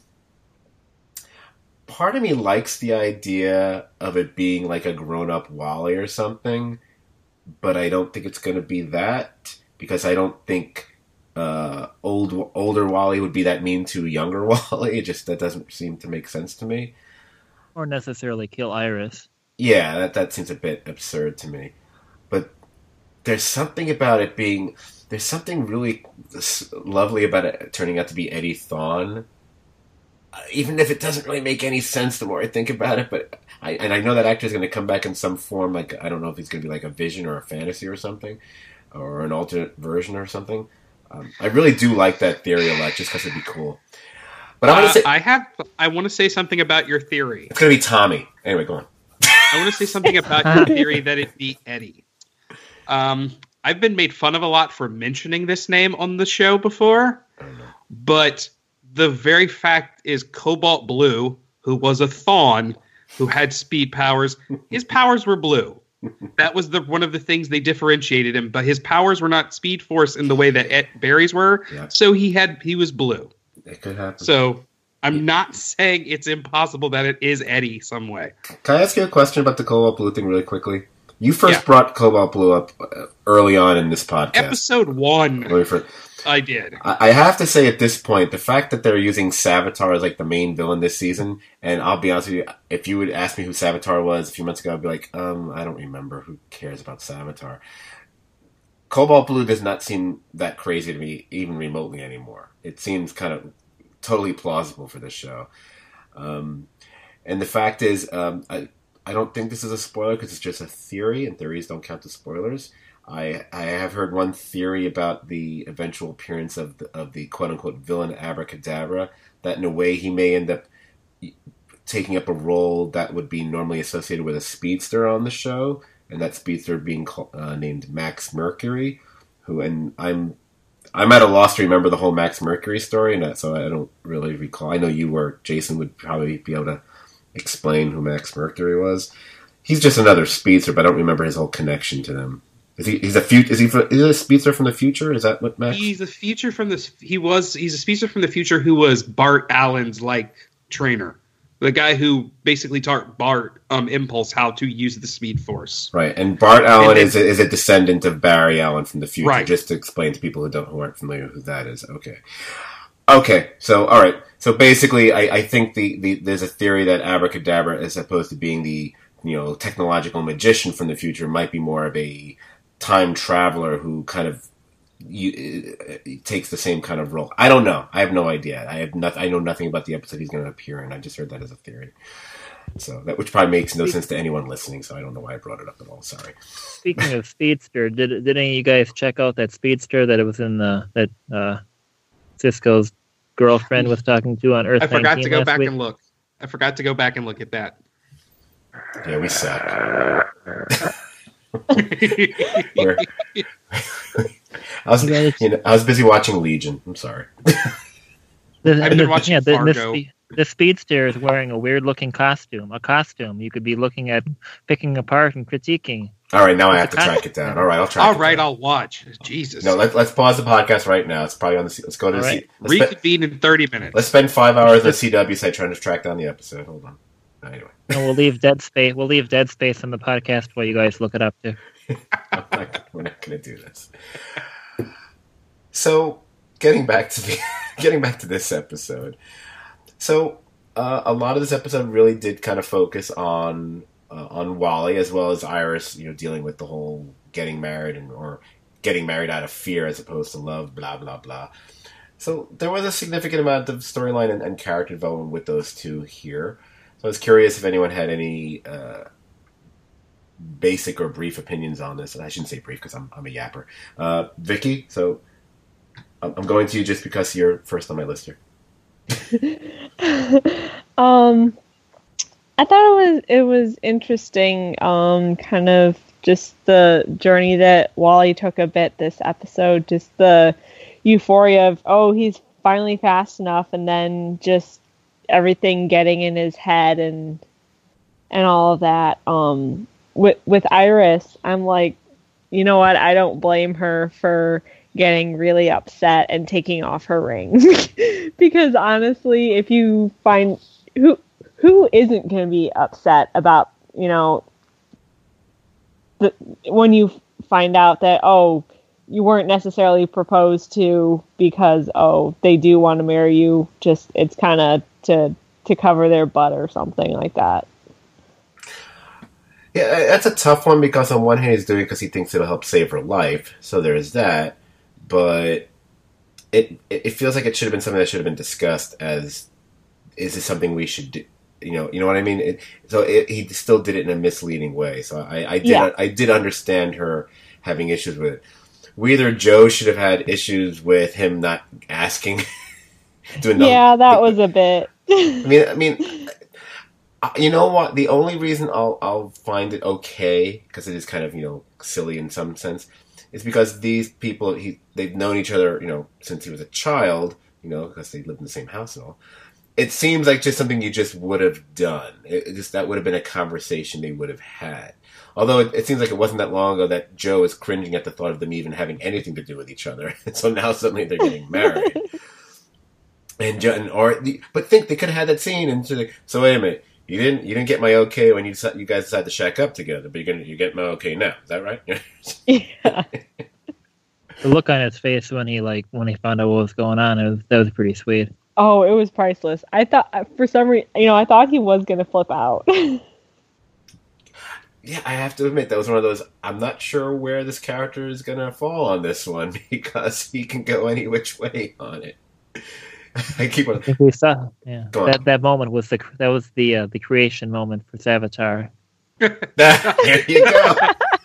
part of me likes the idea of it being like a grown-up Wally or something, but I don't think it's going to be that because I don't think uh, old older Wally would be that mean to younger Wally. It just that doesn't seem to make sense to me. Or necessarily kill Iris. Yeah, that that seems a bit absurd to me. But there's something about it being... There's something really lovely about it turning out to be Eddie Thawne. Uh, even if it doesn't really make any sense the more I think about it. But I, and I know that actor's going to come back in some form. Like I don't know if he's going to be like a vision or a fantasy or something. Or an alternate version or something. Um, I really do like that theory a lot just because it'd be cool. But I want to uh, say... I have... I want to say something about your theory. It's going to be Tommy. Anyway, go on. I want to say something about your theory that it be Eddie. Um, I've been made fun of a lot for mentioning this name on the show before, but the very fact is Cobalt Blue, who was a Thawne, who had speed powers, his powers were blue. That was the one of the things they differentiated him, but his powers were not Speed Force in the way that Ed Barry's were, yeah. So he had he was blue. It could happen. So I'm not saying it's impossible that it is Eddie some way. Can I ask you a question about the Cobalt Blue thing really quickly? You first Yeah. brought Cobalt Blue up early on in this podcast. Episode one, Let me first- I did. I I have to say at this point, the fact that they're using Savitar as like the main villain this season, and I'll be honest with you, if you would ask me who Savitar was a few months ago, I'd be like, um, I don't remember. Who cares about Savitar? Cobalt Blue does not seem that crazy to me, even remotely anymore. It seems kind of totally plausible for this show. Um, and the fact is, um, I, I don't think this is a spoiler because it's just a theory, and theories don't count as spoilers. I I have heard one theory about the eventual appearance of the, of the quote-unquote villain Abracadabra, that in a way he may end up taking up a role that would be normally associated with a speedster on the show, and that speedster being called, uh, named Max Mercury, who, and I'm I'm at a loss to remember the whole Max Mercury story, and that, so I don't really recall. I know you were, Jason would probably be able to explain who Max Mercury was. He's just another speedster, but I don't remember his whole connection to them. Is he? He's a fut- Is he? Is he a speedster from the future? Is that what Max? He's a future from this. He was. He's a speedster from the future who was Bart Allen's like trainer, the guy who basically taught Bart um, Impulse how to use the Speed Force. Right, and Bart Allen And then- is a, is a descendant of Barry Allen from the future. Right. Just to explain to people who don't who aren't familiar with who that is. Okay. Okay. So all right. So basically, I, I think the, the there's a theory that Abracadabra, as opposed to being the you know technological magician from the future, might be more of a time traveler who kind of you, uh, takes the same kind of role. I don't know. I have no idea. I have not, I know nothing about the episode he's going to appear in. I just heard that as a theory. So that, which probably makes no sense to anyone listening. So I don't know why I brought it up at all. Sorry. Speaking of Speedster, did did any of you guys check out that Speedster that it was in the that uh, Cisco's girlfriend was talking to on Earth? I forgot to nineteen go last back week? and look. I forgot to go back and look at that. Yeah, we suck. We're- I was, You gotta- you know, I was busy watching Legion. I'm sorry. The, I've been the- watching yeah, the, the, Fargo. spe- the Speedster is wearing a weird looking costume. A costume you could be looking at, picking apart and critiquing. All right, now I have It's to a track con- it down. All right, I'll track All it right, down. I'll watch. Jesus. No, let, let's pause the podcast right now. It's probably on the. C- Let's go to All the. right. C- let's, spe- Reconvene in thirty minutes. let's spend five hours on the C W site trying to track down the episode. Hold on. Anyway, And we'll leave Dead Space. We'll leave Dead Space on the podcast while you guys look it up too. I'm not- we're not going to do this. So, getting back to the getting back to this episode. So, uh, a lot of this episode really did kind of focus on uh, on Wally as well as Iris, you know, dealing with the whole getting married and or getting married out of fear as opposed to love, blah blah blah. So there was a significant amount of storyline and, and character development with those two here. So I was curious if anyone had any uh, basic or brief opinions on this. I shouldn't say brief because I'm I'm a yapper. Uh, Vicky, so I'm I'm going to you just because you're first on my list here. um, I thought it was it was interesting. Um, kind of just the journey that Wally took a bit this episode. Just the euphoria of, oh, he's finally fast enough, and then just everything getting in his head and and all of that. Um, with with Iris, I'm like, you know what? I don't blame her for getting really upset and taking off her ring. Because honestly, if you find who who isn't going to be upset about, you know, the, when you find out that, oh, you weren't necessarily proposed to because, oh, they do want to marry you, just it's kind of to to cover their butt or something like that. Yeah, that's a tough one because on one hand he's doing it because he thinks it'll help save her life, so there's that. But it it feels like it should have been something that should have been discussed as, is this something we should do? You know, you know what I mean? It, so it, he still did it in a misleading way. So I, I did Yeah. I did understand her having issues with it. Whether Joe should have had issues with him not asking. doing the, Yeah, that was a bit. I mean, I mean, you know what? The only reason I'll I'll find it okay, because it is kind of, you know, silly in some sense, is because these people he they've known each other, you know, since he was a child, you know, because they lived in the same house and all. It seems like just something you just would have done. It, it just that would have been a conversation they would have had. Although it, it seems like it wasn't that long ago that Joe is cringing at the thought of them even having anything to do with each other. And so now suddenly they're getting married. and, Joe, and or but think they could have had that scene and so, like, so wait a minute, you didn't you didn't get my okay when you decide, you guys decided to shack up together, but you're gonna you get my okay now. Is that right? Yeah. The look on his face when he like when he found out what was going on, it was that was pretty sweet. Oh, it was priceless. I thought, for some reason, you know, I thought he was going to flip out. Yeah, I have to admit that was one of those. I'm not sure where this character is gonna fall on this one because he can go any which way on it. I keep on. I think we saw, yeah. Go on. That that moment was the that was the uh, the creation moment for Savitar. There you go.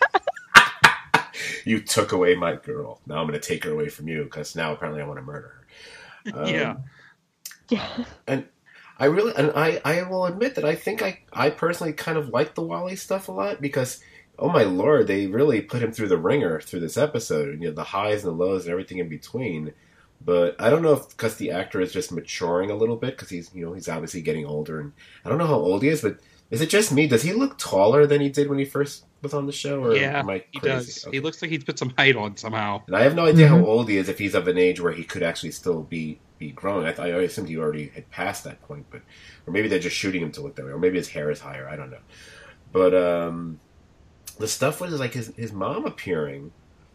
You took away my girl. Now I'm gonna take her away from you because now apparently I want to murder her. Um, Yeah. Yeah. And I really, and I, I will admit that I think I, I personally kind of like the Wally stuff a lot because, oh my lord, they really put him through the ringer through this episode. You know, the highs and the lows and everything in between. But I don't know if because the actor is just maturing a little bit because he's, you know, he's obviously getting older, and I don't know how old he is, but is it just me? Does he look taller than he did when he first was on the show? Or Yeah, am I he crazy? does. Okay. He looks like he's put some height on somehow. And I have no idea Mhm. how old he is, if he's of an age where he could actually still be, be growing. I, th- I assumed he already had passed that point, but or maybe they're just shooting him to look that way, or maybe his hair is higher. I don't know. But um, the stuff with like his his mom appearing,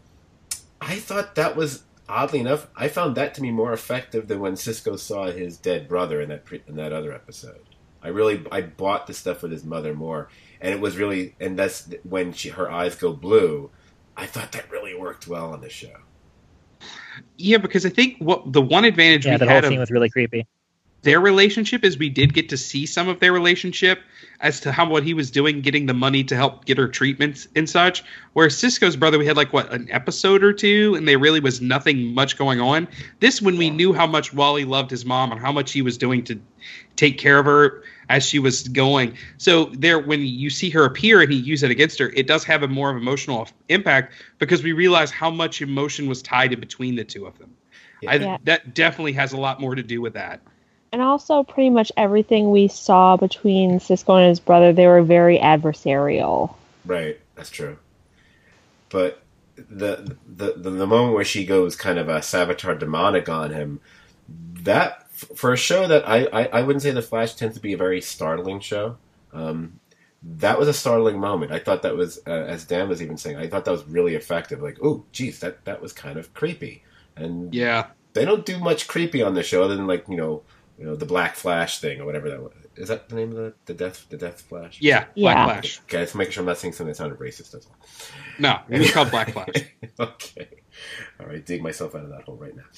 I thought that was oddly enough. I found that to be more effective than when Cisco saw his dead brother in that pre- in that other episode. I really I bought the stuff with his mother more, and it was really and that's when she her eyes go blue. I thought that really worked well on the show. Yeah, because I think what the one advantage Yeah, we that whole had scene of was really creepy. their relationship is we did get to see some of their relationship as to how what he was doing, getting the money to help get her treatments and such. Whereas Cisco's brother, we had like what an episode or two, and there really was nothing much going on. This, when we knew how much Wally loved his mom and how much he was doing to take care of her as she was going. So there, when you see her appear and he used it against her, it does have a more of emotional impact because we realize how much emotion was tied in between the two of them. Yeah. I, Yeah. That definitely has a lot more to do with that. And also, pretty much everything we saw between Cisco and his brother, they were very adversarial. Right, that's true. But the the the, the moment where she goes kind of a Savitar demonic on him, that for a show that I, I, I wouldn't say The Flash tends to be a very startling show. Um, that was a startling moment. I thought that was, uh, as Dan was even saying, I thought that was really effective. Like, oh, geez, that, that was kind of creepy. And Yeah. they don't do much creepy on the show other than like, you know, you know, the Black Flash thing or whatever that was. Is that the name of the, the Death the Death Flash? Yeah, Yeah. Black Flash. Okay, let's make sure I'm not saying something that sounded racist. That's all. No, it was called Black Flash. Okay. All right, dig myself out of that hole right now.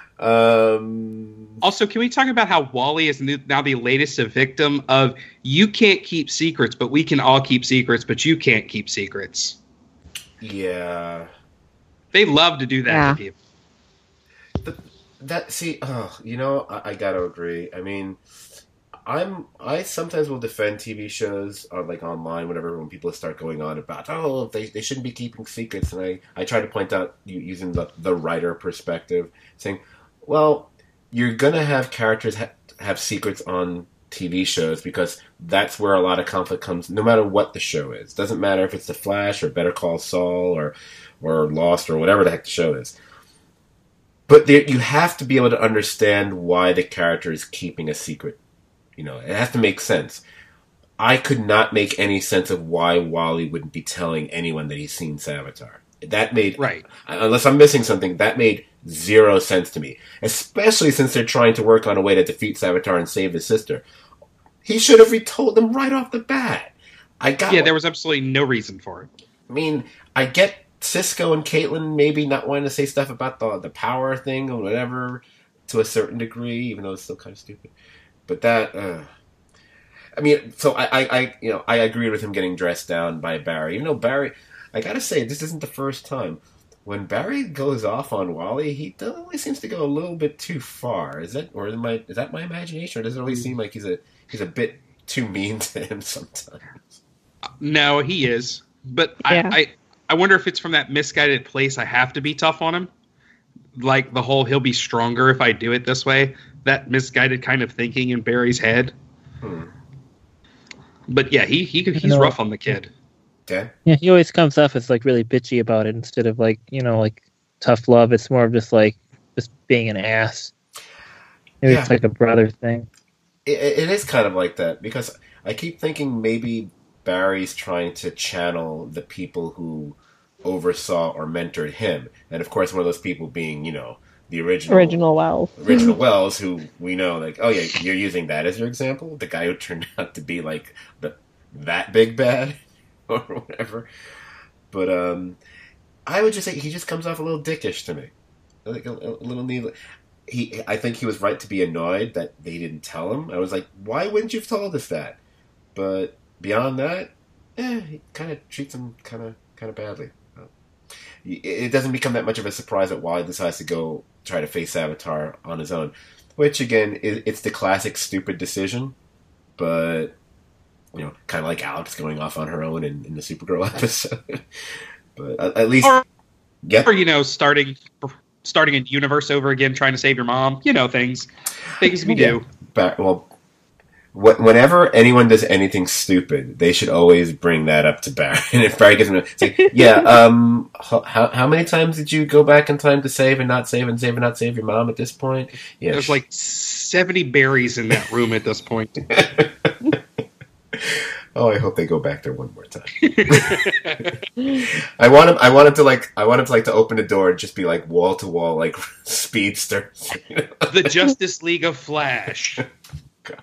Um, Also, can we talk about how Wally is now the latest a victim of you can't keep secrets, but we can all keep secrets, but you can't keep secrets. yeah. They love to do that Yeah. to people. But that, see, oh, you know, I, I gotta agree. I mean, I'm, I sometimes will defend T V shows or like online, whatever, when people start going on about, oh, they, they shouldn't be keeping secrets. And I, I try to point out, you, using the, the writer perspective, saying, well, you're gonna have characters ha- have secrets on T V shows because that's where a lot of conflict comes, no matter what the show is. Doesn't matter if it's The Flash or Better Call Saul or or Lost or whatever the heck the show is. But there, you have to be able to understand why the character is keeping a secret. You know, it has to make sense. I could not make any sense of why Wally wouldn't be telling anyone that he's seen Savitar. That made, right. Unless I'm missing something, that made zero sense to me. Especially since they're trying to work on a way to defeat Savitar and save his sister. He should have retold them right off the bat. I got. Yeah, there was absolutely no reason for it. I mean, I get Cisco and Caitlin maybe not wanting to say stuff about the the power thing or whatever to a certain degree, even though it's still kind of stupid. But that, uh, I mean, so I, I, I, you know, I agreed with him getting dressed down by Barry. Even though Barry, I gotta say, this isn't the first time. When Barry goes off on Wally, he always seems to go a little bit too far. Is that, or am I, is that my imagination, or does it always seem like he's a he's a bit too mean to him sometimes? No, he is. But Yeah. I, I, I wonder if it's from that misguided place I have to be tough on him. Like the whole he'll be stronger if I do it this way. That misguided kind of thinking in Barry's head. Hmm. But yeah, he, he he's know. rough on the kid. Okay. Yeah, he always comes off as like really bitchy about it instead of like, you know, like tough love. It's more of just like just being an ass. Maybe Yeah. it's like a brother thing. It, it is kind of like that because I keep thinking maybe Barry's trying to channel the people who oversaw or mentored him, and of course, one of those people being, you know, the original Original Wells. original Wells, who we know, like, oh yeah, you're using that as your example, the guy who turned out to be like the that big bad or whatever. But um, I would just say he just comes off a little dickish to me, like a, a little needless. He, I think he was right to be annoyed that they didn't tell him. I was like, why wouldn't you have told us that? But beyond that, eh, he kind of treats him kind of kind of badly. It doesn't become that much of a surprise that Wally decides to go try to face Savitar on his own, which again, it's the classic stupid decision. But you know, kind of like Alex going off on her own in, in the Supergirl episode. But at, at least, Or, yeah, or you know, starting starting a universe over again, trying to save your mom. You know, things things we do. Back, well, wh- whenever anyone does anything stupid, they should always bring that up to Barry. And if Barry gives him, it's like, yeah, um, how how many times did you go back in time to save and not save and save and not save your mom at this point? Yeah, There's like seventy berries in that room at this point. Oh, I hope they go back there one more time. I want him. I want him to like. I want him to like to open the door and just be like wall to wall, like speedsters. You know? The Justice League of Flash. God.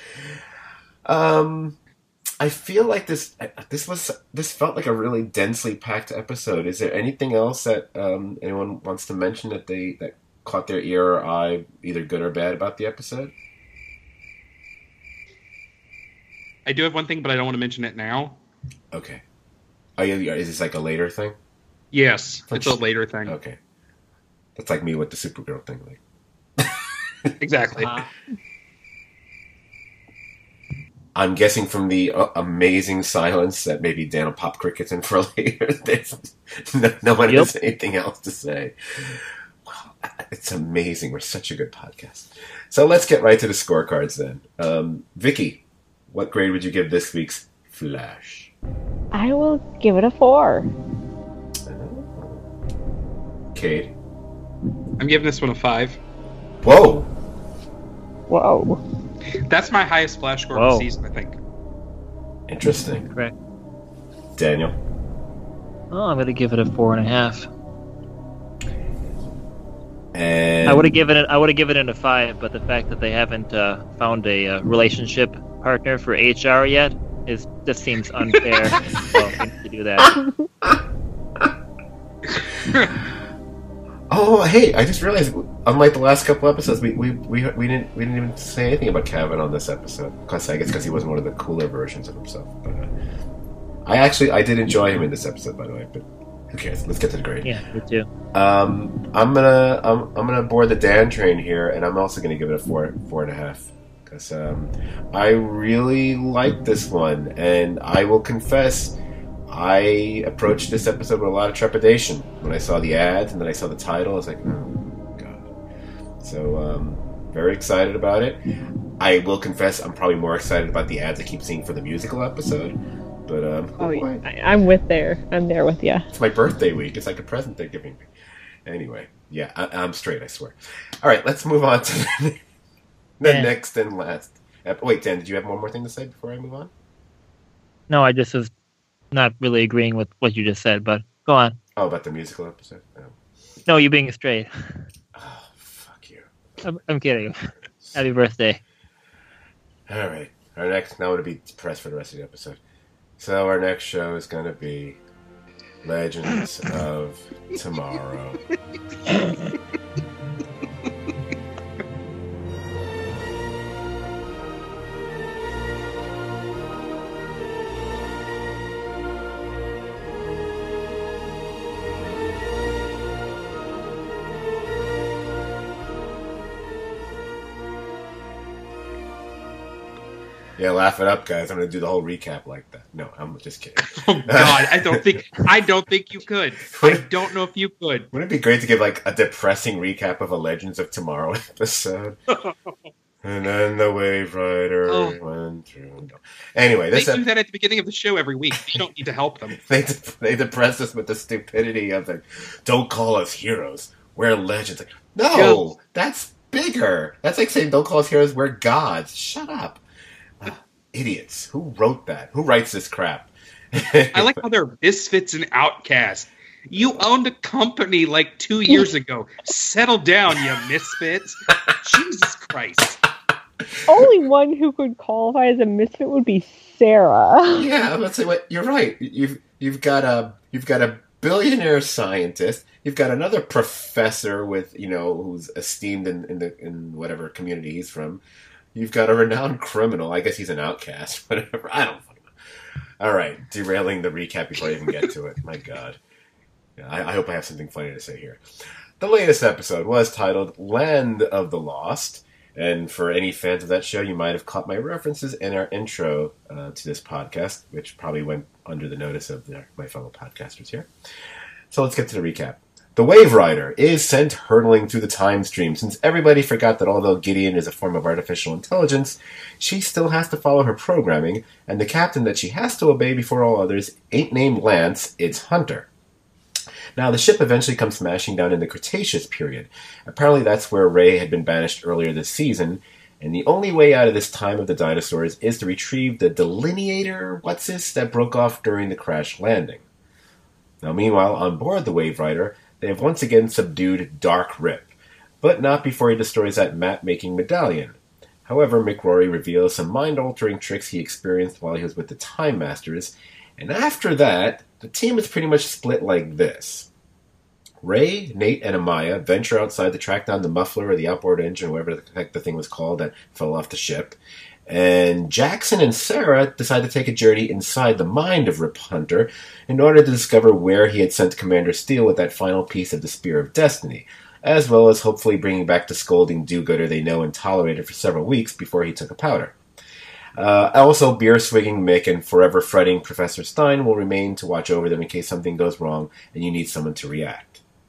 Um, I feel like this. This was. This felt like a really densely packed episode. Is there anything else that um, anyone wants to mention that they that caught their ear or eye, either good or bad, about the episode? I do have one thing, but I don't want to mention it now. Okay. Oh yeah. Is this like a later thing? Yes, it's a later thing. Okay. That's like me with the Supergirl thing. Like. Exactly. Uh, I'm guessing from the uh, amazing silence that maybe Dan will pop crickets in for later. There's no, no one Yep. has anything else to say. Wow, it's amazing. We're such a good podcast. So let's get right to the scorecards then. Um, Vicky, what grade would you give this week's Flash? I will give it a four. Cade? I'm giving this one a five. Whoa! Whoa. That's my highest Flash score of Whoa. the season, I think. Interesting. correct. Daniel? Oh, I'm gonna give it a four and a half. And I would have given it. I would have given it a five, but the fact that they haven't uh, found a uh, relationship partner for H R yet is just seems unfair. So we need to do that. Oh, hey! I just realized, unlike the last couple episodes, we we, we, we didn't we didn't even say anything about Kevin on this episode. Because I guess because he wasn't one of the cooler versions of himself. But uh, I actually I did enjoy him in this episode, by the way. But who cares? Let's get to the grade. Yeah, me too. Um, I'm gonna I'm I'm gonna board the Dan train here, and I'm also gonna give it a four four and a half because um, I really like this one, and I will confess. I approached this episode with a lot of trepidation when I saw the ads and then I saw the title. I was like, oh, God. So, um, Very excited about it. I will confess I'm probably more excited about the ads I keep seeing for the musical episode. But, um... Oh, yeah. I, I'm with there. I'm there with you. It's my birthday week. It's like a present they're giving me. Anyway, yeah, I, I'm straight, I swear. All right, let's move on to the, the Yeah. next and last. ep- Wait, Dan, did you have one more thing to say before I move on? No, I just was not really agreeing with what you just said, but go on. Oh, about the musical episode? Oh, No, you being straight. oh fuck you. I'm, I'm kidding. Happy birthday. All right, our next, now I'm going to be depressed for the rest of the episode. So our next show is going to be Legends of Tomorrow. Yeah, laugh it up, guys. I'm going to do the whole recap like that. No, I'm just kidding. Oh God, I don't think I don't think you could. I don't know if you could. Wouldn't it be great to give like a depressing recap of a Legends of Tomorrow episode? And then the Wave Rider Oh. went through. Anyway, They this do ep- that at the beginning of the show every week. You don't need to help them. they they depress us with the stupidity of the "Don't call us heroes, we're legends." Like, no, Yeah. that's bigger. That's like saying "Don't call us heroes, we're gods." Shut up, Ah, idiots. Who wrote that? Who writes this crap? I like how they're misfits and outcasts. You owned a company like two years ago. Settle down, you misfits. Jesus Christ. Only one who could qualify as a misfit would be Sarah. Yeah, let's say what you're right. You've you've got a you've got a billionaire scientist. You've got another professor with you know who's esteemed in, in the in whatever community he's from. You've got a renowned criminal. I guess he's an outcast. Whatever. I don't fucking know. All right, derailing the recap before I even get to it. My God. Yeah, I, I hope I have something funny to say here. The latest episode was titled "Land of the Lost." And for any fans of that show, you might have caught my references in our intro uh, to this podcast, which probably went under the notice of the, my fellow podcasters here. So let's get to the recap. The Wave Rider is sent hurtling through the time stream, since everybody forgot that although Gideon is a form of artificial intelligence, she still has to follow her programming, and the captain that she has to obey before all others ain't named Lance, it's Hunter. Now, the ship eventually comes smashing down in the Cretaceous period. Apparently that's where Ray had been banished earlier this season, and the only way out of this time of the dinosaurs is to retrieve the delineator, what's this, that broke off during the crash landing. Now, meanwhile, on board the Wave Rider, they have once again subdued Dark Rip, but not before he destroys that map-making medallion. However, McRory reveals some mind-altering tricks he experienced while he was with the Time Masters, and after that, the team is pretty much split like this. Ray, Nate, and Amaya venture outside to track down the muffler or the outboard engine, whatever the heck the thing was called that fell off the ship. And Jackson and Sarah decide to take a journey inside the mind of Rip Hunter in order to discover where he had sent Commander Steele with that final piece of the Spear of Destiny, as well as hopefully bringing back the scolding do-gooder they know and tolerated for several weeks before he took a powder. Uh, also, beer-swigging Mick and forever fretting Professor Stein will remain to watch over them in case something goes wrong and you need someone to react.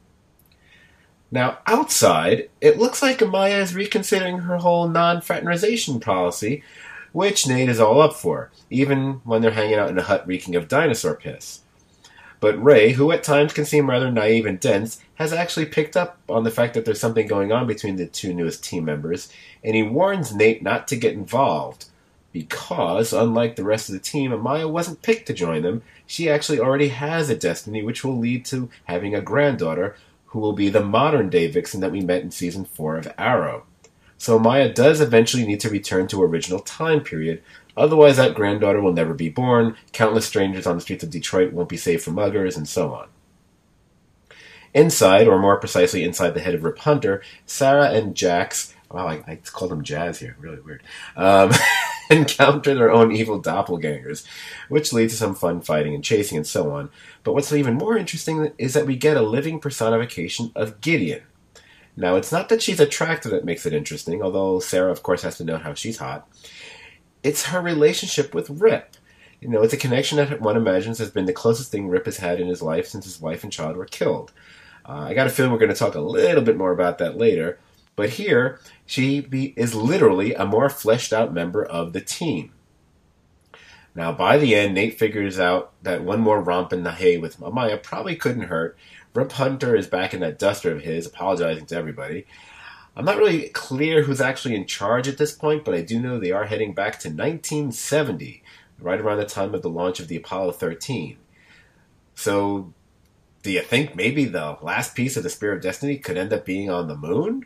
Now, outside, it looks like Amaya is reconsidering her whole non-fraternization policy, which Nate is all up for, even when they're hanging out in a hut reeking of dinosaur piss. But Ray, who at times can seem rather naive and dense, has actually picked up on the fact that there's something going on between the two newest team members, and he warns Nate not to get involved, because, unlike the rest of the team, Amaya wasn't picked to join them. She actually already has a destiny which will lead to having a granddaughter, who will be the modern-day Vixen that we met in Season four of Arrow. So Maya does eventually need to return to original time period, otherwise that granddaughter will never be born, countless strangers on the streets of Detroit won't be saved from muggers, and so on. Inside, or more precisely inside the head of Rip Hunter, Sarah and Jax, wow, I, I called them Jazz here, really weird, um, encounter their own evil doppelgangers, which leads to some fun fighting and chasing and so on. But what's even more interesting is that we get a living personification of Gideon. Now, it's not that she's attractive that makes it interesting, although Sarah, of course, has to note how she's hot. It's her relationship with Rip. You know, it's a connection that one imagines has been the closest thing Rip has had in his life since his wife and child were killed. Uh, I got a feeling we're going to talk a little bit more about that later, But here, she be, is literally a more fleshed out member of the team. Now, by the end, Nate figures out that one more romp in the hay with Amaya probably couldn't hurt. Rip Hunter is back in that duster of his, apologizing to everybody. I'm not really clear who's actually in charge at this point, but I do know they are heading back to nineteen seventy, right around the time of the launch of the Apollo thirteen. So, do you think maybe the last piece of the Spear of Destiny could end up being on the moon?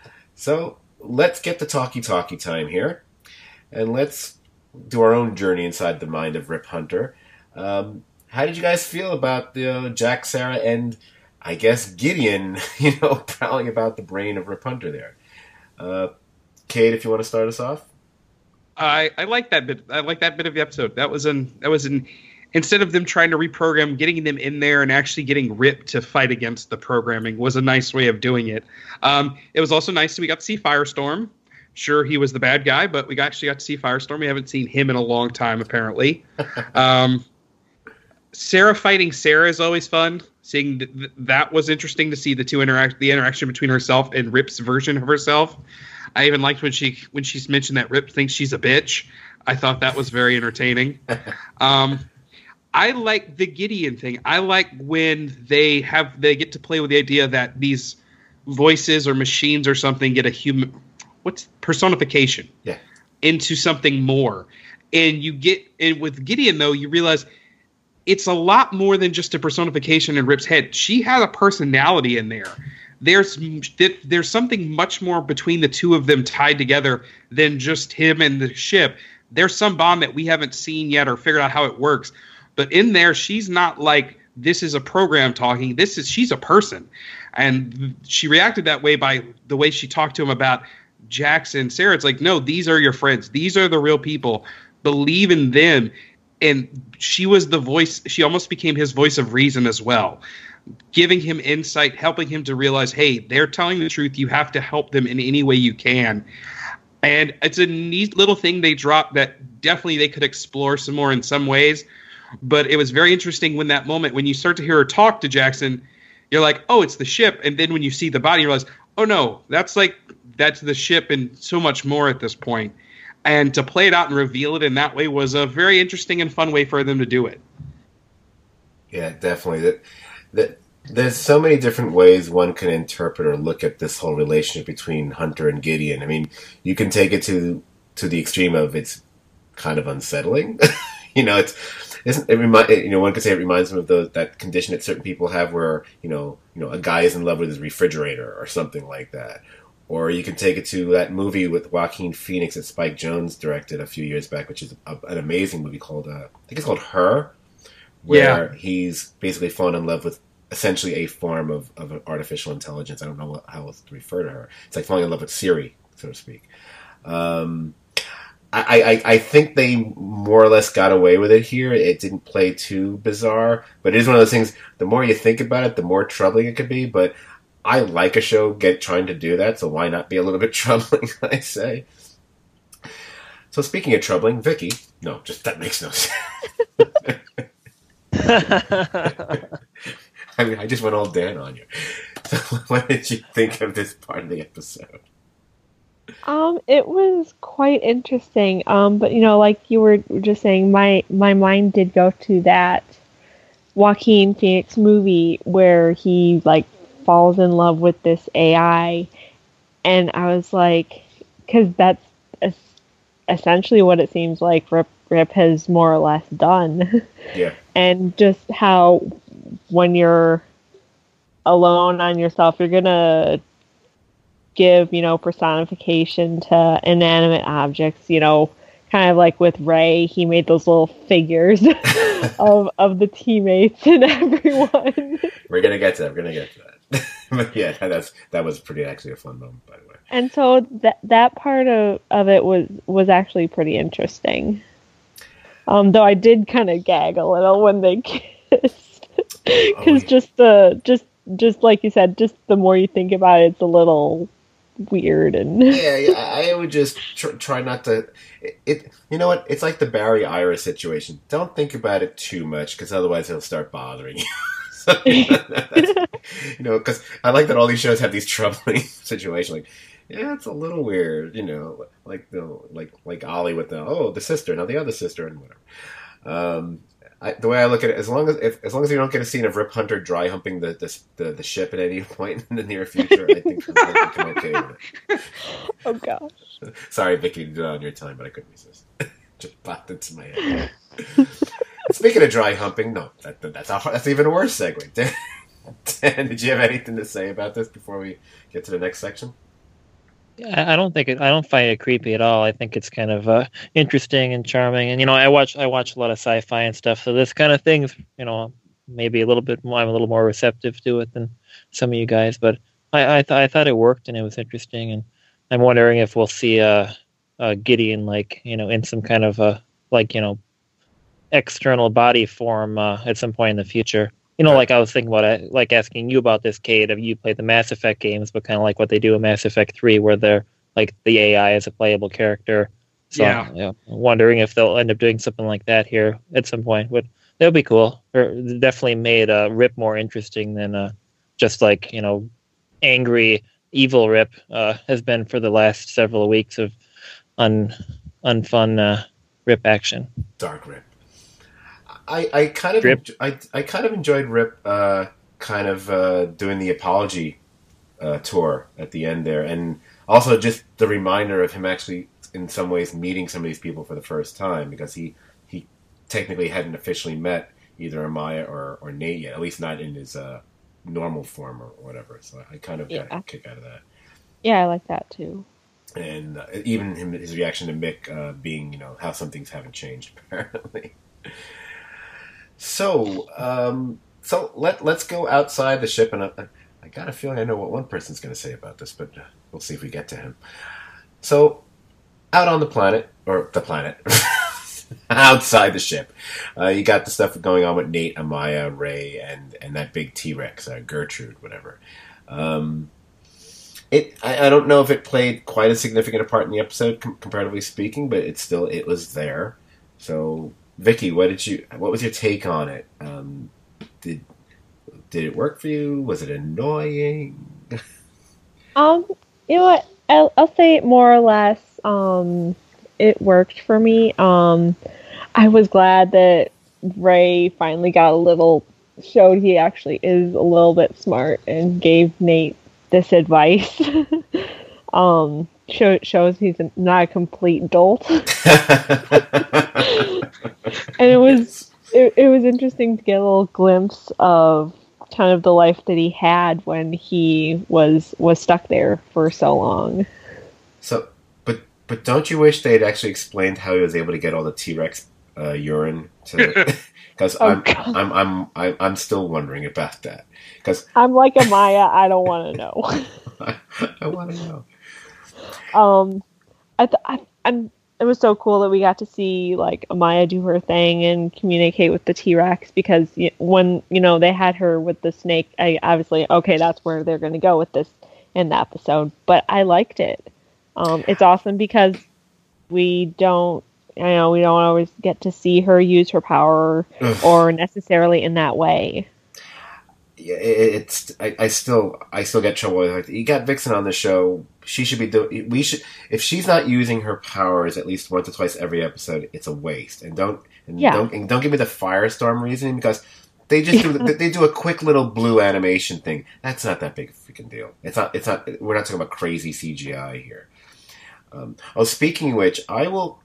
So, let's get the talkie-talkie time here, and let's do our own journey inside the mind of Rip Hunter. Um, how did you guys feel about the uh, Jack, Sarah, and I guess Gideon, you know, prowling about the brain of Rip Hunter there? Uh, Kate, if you want to start us off. I I like that bit. I like that bit of the episode. That was an that was an instead of them trying to reprogram, getting them in there and actually getting Rip to fight against the programming was a nice way of doing it. Um, it was also nice that we got to see Firestorm. Sure, he was the bad guy, but we got, actually got to see Firestorm. We haven't seen him in a long time, apparently. um, Sarah fighting Sarah is always fun. Seeing th- th- that was interesting to see the two interact, the interaction between herself and Rip's version of herself. I even liked when she when she's mentioned that Rip thinks she's a bitch. I thought that was very entertaining. Um, I like the Gideon thing. I like when they have they get to play with the idea that these voices or machines or something get a human what's personification yeah. into something more. And you get and with Gideon though, you realize it's a lot more than just a personification in Rip's head. She has a personality in there. There's there's something much more between the two of them tied together than just him and the ship. There's some bond that we haven't seen yet or figured out how it works. But in there, she's not like, this is a program talking. This is she's a person. And she reacted that way by the way she talked to him about Jackson and Sarah. It's like, no, these are your friends. These are the real people. Believe in them. And she was the voice. She almost became his voice of reason as well, giving him insight, helping him to realize, hey, they're telling the truth. You have to help them in any way you can. And it's a neat little thing they dropped that definitely they could explore some more in some ways. But it was very interesting when that moment, when you start to hear her talk to Jackson, you're like, oh, it's the ship. And then when you see the body, you realize, oh, no, that's like, that's the ship and so much more at this point. And to play it out and reveal it in that way was a very interesting and fun way for them to do it. Yeah, definitely. That, that, there's so many different ways one can interpret or look at this whole relationship between Hunter and Gideon. I mean, you can take it to to the extreme of it's kind of unsettling. you know, it's Isn't it remind you know one could say it reminds them of the that condition that certain people have where you know you know a guy is in love with his refrigerator or something like that, or you can take it to that movie with Joaquin Phoenix that Spike Jonze directed a few years back, which is a, an amazing movie called uh, I think it's called Her, where yeah. he's basically fallen in love with essentially a form of, of an artificial intelligence. I don't know what, how else to refer to her. It's like falling in love with Siri, so to speak. Um, I, I, I think they more or less got away with it here. It didn't play too bizarre, but it is one of those things, the more you think about it, the more troubling it could be. But I like a show get trying to do that, so why not be a little bit troubling, I say. So speaking of troubling, Vicky, no, just that makes no sense. I mean, I just went all Dan on you. So what did you think of this part of the episode? Um, it was quite interesting. Um, but you know, like you were just saying, my my mind did go to that Joaquin Phoenix movie where he like falls in love with this A I, and I was like, because that's es- essentially what it seems like Rip Rip has more or less done. Yeah. And just how when you're alone on yourself, you're gonna give, you know, personification to inanimate objects, you know, kind of like with Ray, he made those little figures of of the teammates and everyone. We're gonna get to that. We're gonna get to that. But yeah, that's that was pretty actually a fun moment, by the way. And so that that part of, of it was was actually pretty interesting. Um, though I did kind of gag a little when they kissed, because oh, yeah. just the just just like you said, just the more you think about it, it's a little weird and yeah, yeah. I would just tr- try not to. It, it, you know what? It's like the Barry Ira situation. Don't think about it too much, because otherwise it'll start bothering you. So, you know, because I like that all these shows have these troubling situations. Like, yeah, it's a little weird, you know, like the like like Ollie with the oh the sister, now the other sister, and whatever. Um, I, the way I look at it, as long as if, as long as you don't get a scene of Rip Hunter dry humping the the, the, the ship at any point in the near future, I think, I think I'm okay with it. Oh gosh. Sorry, Vicky, to do it on your time, but I couldn't resist. Just popped into my head. Speaking of dry humping, no, that, that's a, that's even a worse segue. Dan, Dan, did you have anything to say about this before we get to the next section? I I don't think it, I don't find it creepy at all. I think it's kind of uh, interesting and charming. And you know, I watch I watch a lot of sci-fi and stuff, so this kind of things, you know, maybe a little bit more. I'm a little more receptive to it than some of you guys, but I I, th- I thought it worked and it was interesting. And I'm wondering if we'll see uh, uh, Gideon like you know in some kind of uh, like you know external body form uh, at some point in the future. You know, like I was thinking about it, like asking you about this, Kate. Have you played the Mass Effect games, but kind of like what they do in Mass Effect three, where they're like the A I is a playable character. So, Yeah. yeah, I'm wondering if they'll end up doing something like that here at some point. But that would be cool. Or definitely made uh, Rip more interesting than uh, just like you know, angry evil Rip uh, has been for the last several weeks of un unfun uh, Rip action. Dark Rip. I, I kind of Rip. enjo- I, I kind of enjoyed Rip uh, kind of uh, doing the apology uh, tour at the end there, and also just the reminder of him actually in some ways meeting some of these people for the first time, because he he technically hadn't officially met either Amaya or, or Nate yet, at least not in his uh, normal form or whatever. So I kind of got Yeah. a kick out of that. Yeah, I like that too. And uh, even him, his reaction to Mick uh, being, you know, how some things haven't changed apparently. So, um, so let let's go outside the ship, and I, I got a feeling I know what one person's going to say about this, but uh, we'll see if we get to him. So, out on the planet, or the planet, outside the ship, uh, you got the stuff going on with Nate, Amaya, Ray, and and that big T-Rex, uh, Gertrude, whatever. Um, it I, I don't know if it played quite a significant a part in the episode, com- comparatively speaking, but it still it was there. So. Vicky, what did you? What was your take on it? Um, did did it work for you? Was it annoying? Um, you know what? I'll, I'll say more or less. Um, it worked for me. Um, I was glad that Ray finally got a little showed he actually is a little bit smart and gave Nate this advice. um, show, shows he's a, not a complete dolt. And it was it, it was interesting to get a little glimpse of kind of the life that he had when he was was stuck there for so long. So, but but don't you wish they'd actually explained how he was able to get all the T-Rex uh, urine? Because Oh, I'm, God. I'm I'm I'm I'm still wondering about that. Because I'm like Amaya, I don't want to know. I, I want to know. um, I, th- I and it was so cool that we got to see like Amaya do her thing and communicate with the T-Rex, because y- when you know they had her with the snake, I obviously okay, that's where they're going to go with this in the episode. But I liked it. Um, it's awesome because we don't, you know, we don't always get to see her use her power Ugh. or necessarily in that way. Yeah, it, it's I, I still I still get trouble with like you got Vixen on the show. She should be doing. We should if she's not using her powers at least once or twice every episode, it's a waste. And don't and Yeah. don't and don't give me the Firestorm reasoning, because they just do they, they do a quick little blue animation thing. That's not that big a freaking deal. It's not. It's not. We're not talking about crazy C G I here. Um, oh, speaking of which, I will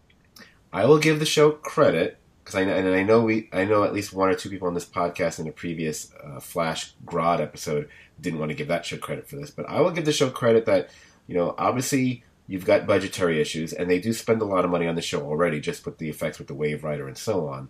I will give the show credit. Because I know, and I know we, I know at least one or two people on this podcast in a previous uh, Flash Grodd episode didn't want to give that show credit for this, but I will give the show credit that, you know, obviously you've got budgetary issues, and they do spend a lot of money on the show already, just with the effects with the Wave Rider and so on,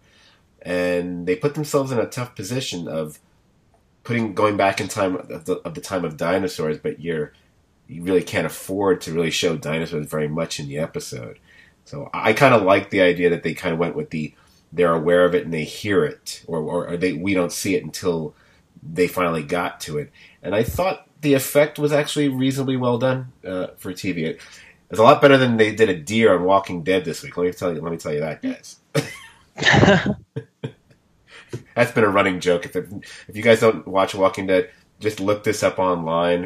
and they put themselves in a tough position of putting going back in time of the, of the time of dinosaurs, but you're you really can't afford to really show dinosaurs very much in the episode. So I kind of like the idea that they kind of went with the they're aware of it and they hear it, or, or, or they we don't see it until they finally got to it. And I thought the effect was actually reasonably well done uh, for T V. It was a lot better than they did a deer on Walking Dead this week. Let me tell you. Let me tell you that, guys. That's been a running joke. If it, if you guys don't watch Walking Dead, just look this up online.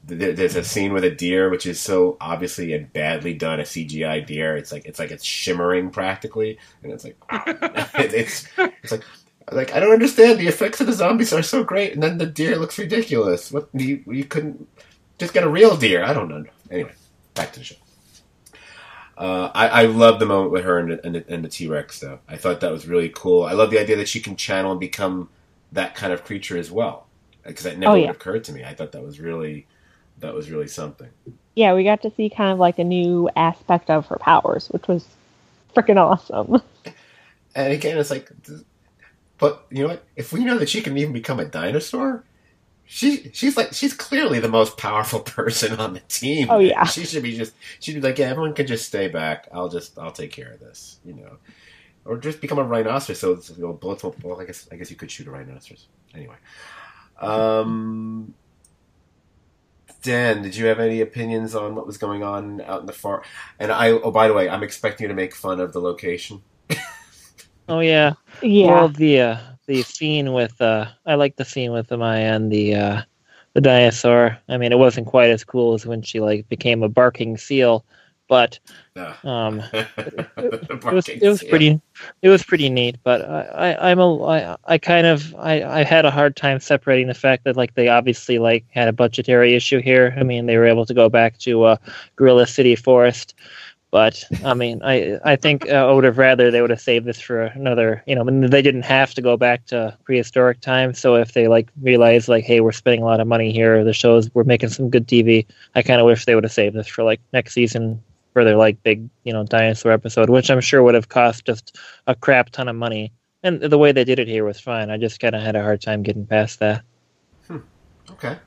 there, there's a scene with a deer, which is so obviously and badly done, a C G I deer. It's like it's like it's shimmering practically, and it's like it, it's it's like like I don't understand. The effects of the zombies are so great, and then the deer looks ridiculous. What you you couldn't just get a real deer? I don't know. Anyway, back to the show. Uh, I, I love the moment with her and the, and the, and the T-Rex, though. I thought that was really cool. I love the idea that she can channel and become that kind of creature as well, because that never Oh, would yeah. have occurred to me. I thought that was really, that was really something. Yeah, we got to see kind of like a new aspect of her powers, which was freaking awesome. And again, it's like, but you know what? If we know that she can even become a dinosaur, she she's like she's clearly the most powerful person on the team. Oh, yeah. She should be just she'd be like, yeah, everyone can just stay back. I'll just I'll take care of this, you know, or just become a rhinoceros. So it's, you know, bullets won't. Well, I guess I guess you could shoot a rhinoceros anyway. Um, Dan, did you have any opinions on what was going on out in the far? And I oh by the way, I'm expecting you to make fun of the location. Oh yeah. Yeah. Well, the uh, the scene with uh, I like the scene with the Maya and the uh, the dinosaur. I mean, it wasn't quite as cool as when she like became a barking seal, but No. um, it it was it was pretty it was pretty neat. But I, I I'm a I, I kind of I, I had a hard time separating the fact that like they obviously like had a budgetary issue here. I mean, they were able to go back to uh, Gorilla City Forest. But I mean, I I think uh, I would have rather they would have saved this for another. You know, I mean, they didn't have to go back to prehistoric times. So if they like realize like, hey, we're spending a lot of money here, the shows we're making some good T V. I kind of wish they would have saved this for like next season for their like big you know dinosaur episode, which I'm sure would have cost just a crap ton of money. And the way they did it here was fine. I just kind of had a hard time getting past that. Hmm. Okay.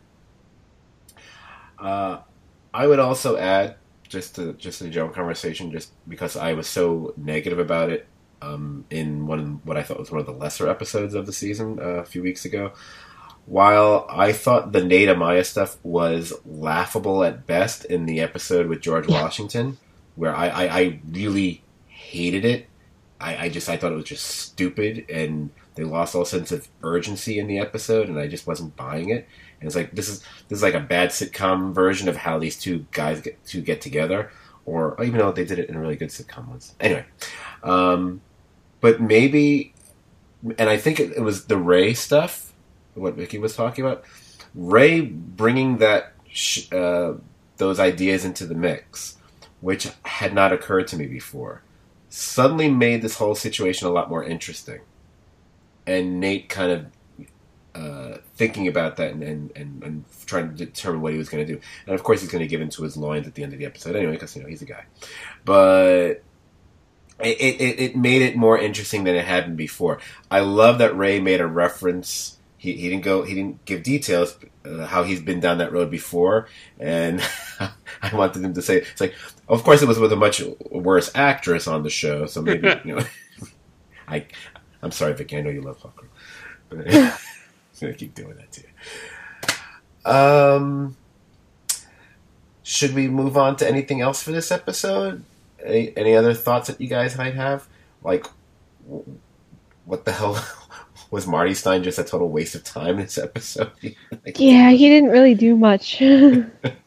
Uh, I would also add. Just to just a general conversation, just because I was so negative about it um, in one what I thought was one of the lesser episodes of the season uh, a few weeks ago. While I thought the Nate Amaya stuff was laughable at best in the episode with George Yeah. Washington, where I, I, I really hated it. I, I just I thought it was just stupid, and they lost all sense of urgency in the episode, and I just wasn't buying it. And it's like this is this is like a bad sitcom version of how these two guys get to get together, or even though they did it in a really good sitcom once. Anyway, um, but maybe, and I think it, it was the Ray stuff, what Vicky was talking about. Ray bringing that sh- uh, those ideas into the mix, which had not occurred to me before, suddenly made this whole situation a lot more interesting. And Nate kind of uh, thinking about that and, and, and, and trying to determine what he was going to do. And of course he's going to give into his loins at the end of the episode anyway, because, you know, he's a guy. But it, it, it made it more interesting than it had been before. I love that Ray made a reference. He, he didn't go, he didn't give details, uh, how he's been down that road before. And I wanted him to say, it's like, of course it was with a much worse actress on the show. So maybe, you know, I, I'm sorry, Vicky, I know you love Hawker. I'm going to keep doing that to you. Um, should we move on to anything else for this episode? Any, any other thoughts that you guys might have? Like, what the hell was Marty Stein just a total waste of time in this episode? Like, Yeah, he didn't really do much. yeah,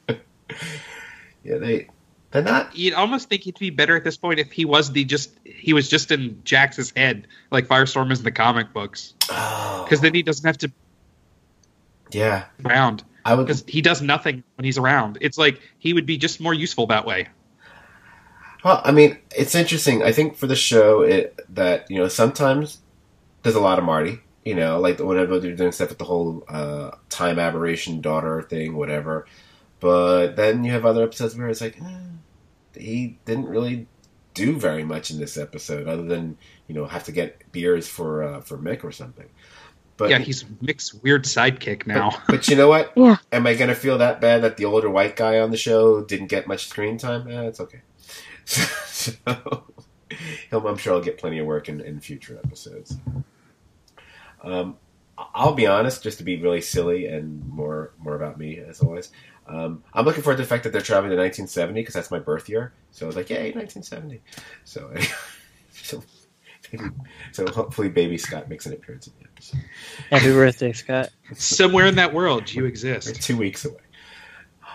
they they're not. You'd almost think it'd be better at this point if he was the just he was just in Jax's head, like Firestorm is in the comic books, Oh, because then he doesn't have to yeah, be around. I would. Because he does nothing when he's around. It's like he would be just more useful that way. Well, I mean, it's interesting. I think for the show, it that you know sometimes there's a lot of Marty. You know, like whenever they're doing stuff with the whole uh, time aberration daughter thing, whatever. But then you have other episodes where it's like eh, he didn't really do very much in this episode, other than you know have to get beers for uh, for Mick or something. But Yeah, he's Mick's weird sidekick now. But, but you know what? Yeah. Am I going to feel that bad that the older white guy on the show didn't get much screen time? Eh, it's okay. So, he'll, I'm sure I'll get plenty of work in, in future episodes. Um, I'll be honest, just to be really silly and more more about me, as always. Um, I'm looking forward to the fact that they're traveling to nineteen seventy because that's my birth year. So I was like, yay, nineteen seventy. So, so, maybe, so hopefully Baby Scott makes an appearance in the episode. Happy birthday, Scott. Somewhere in that world, you We're exist. two weeks away.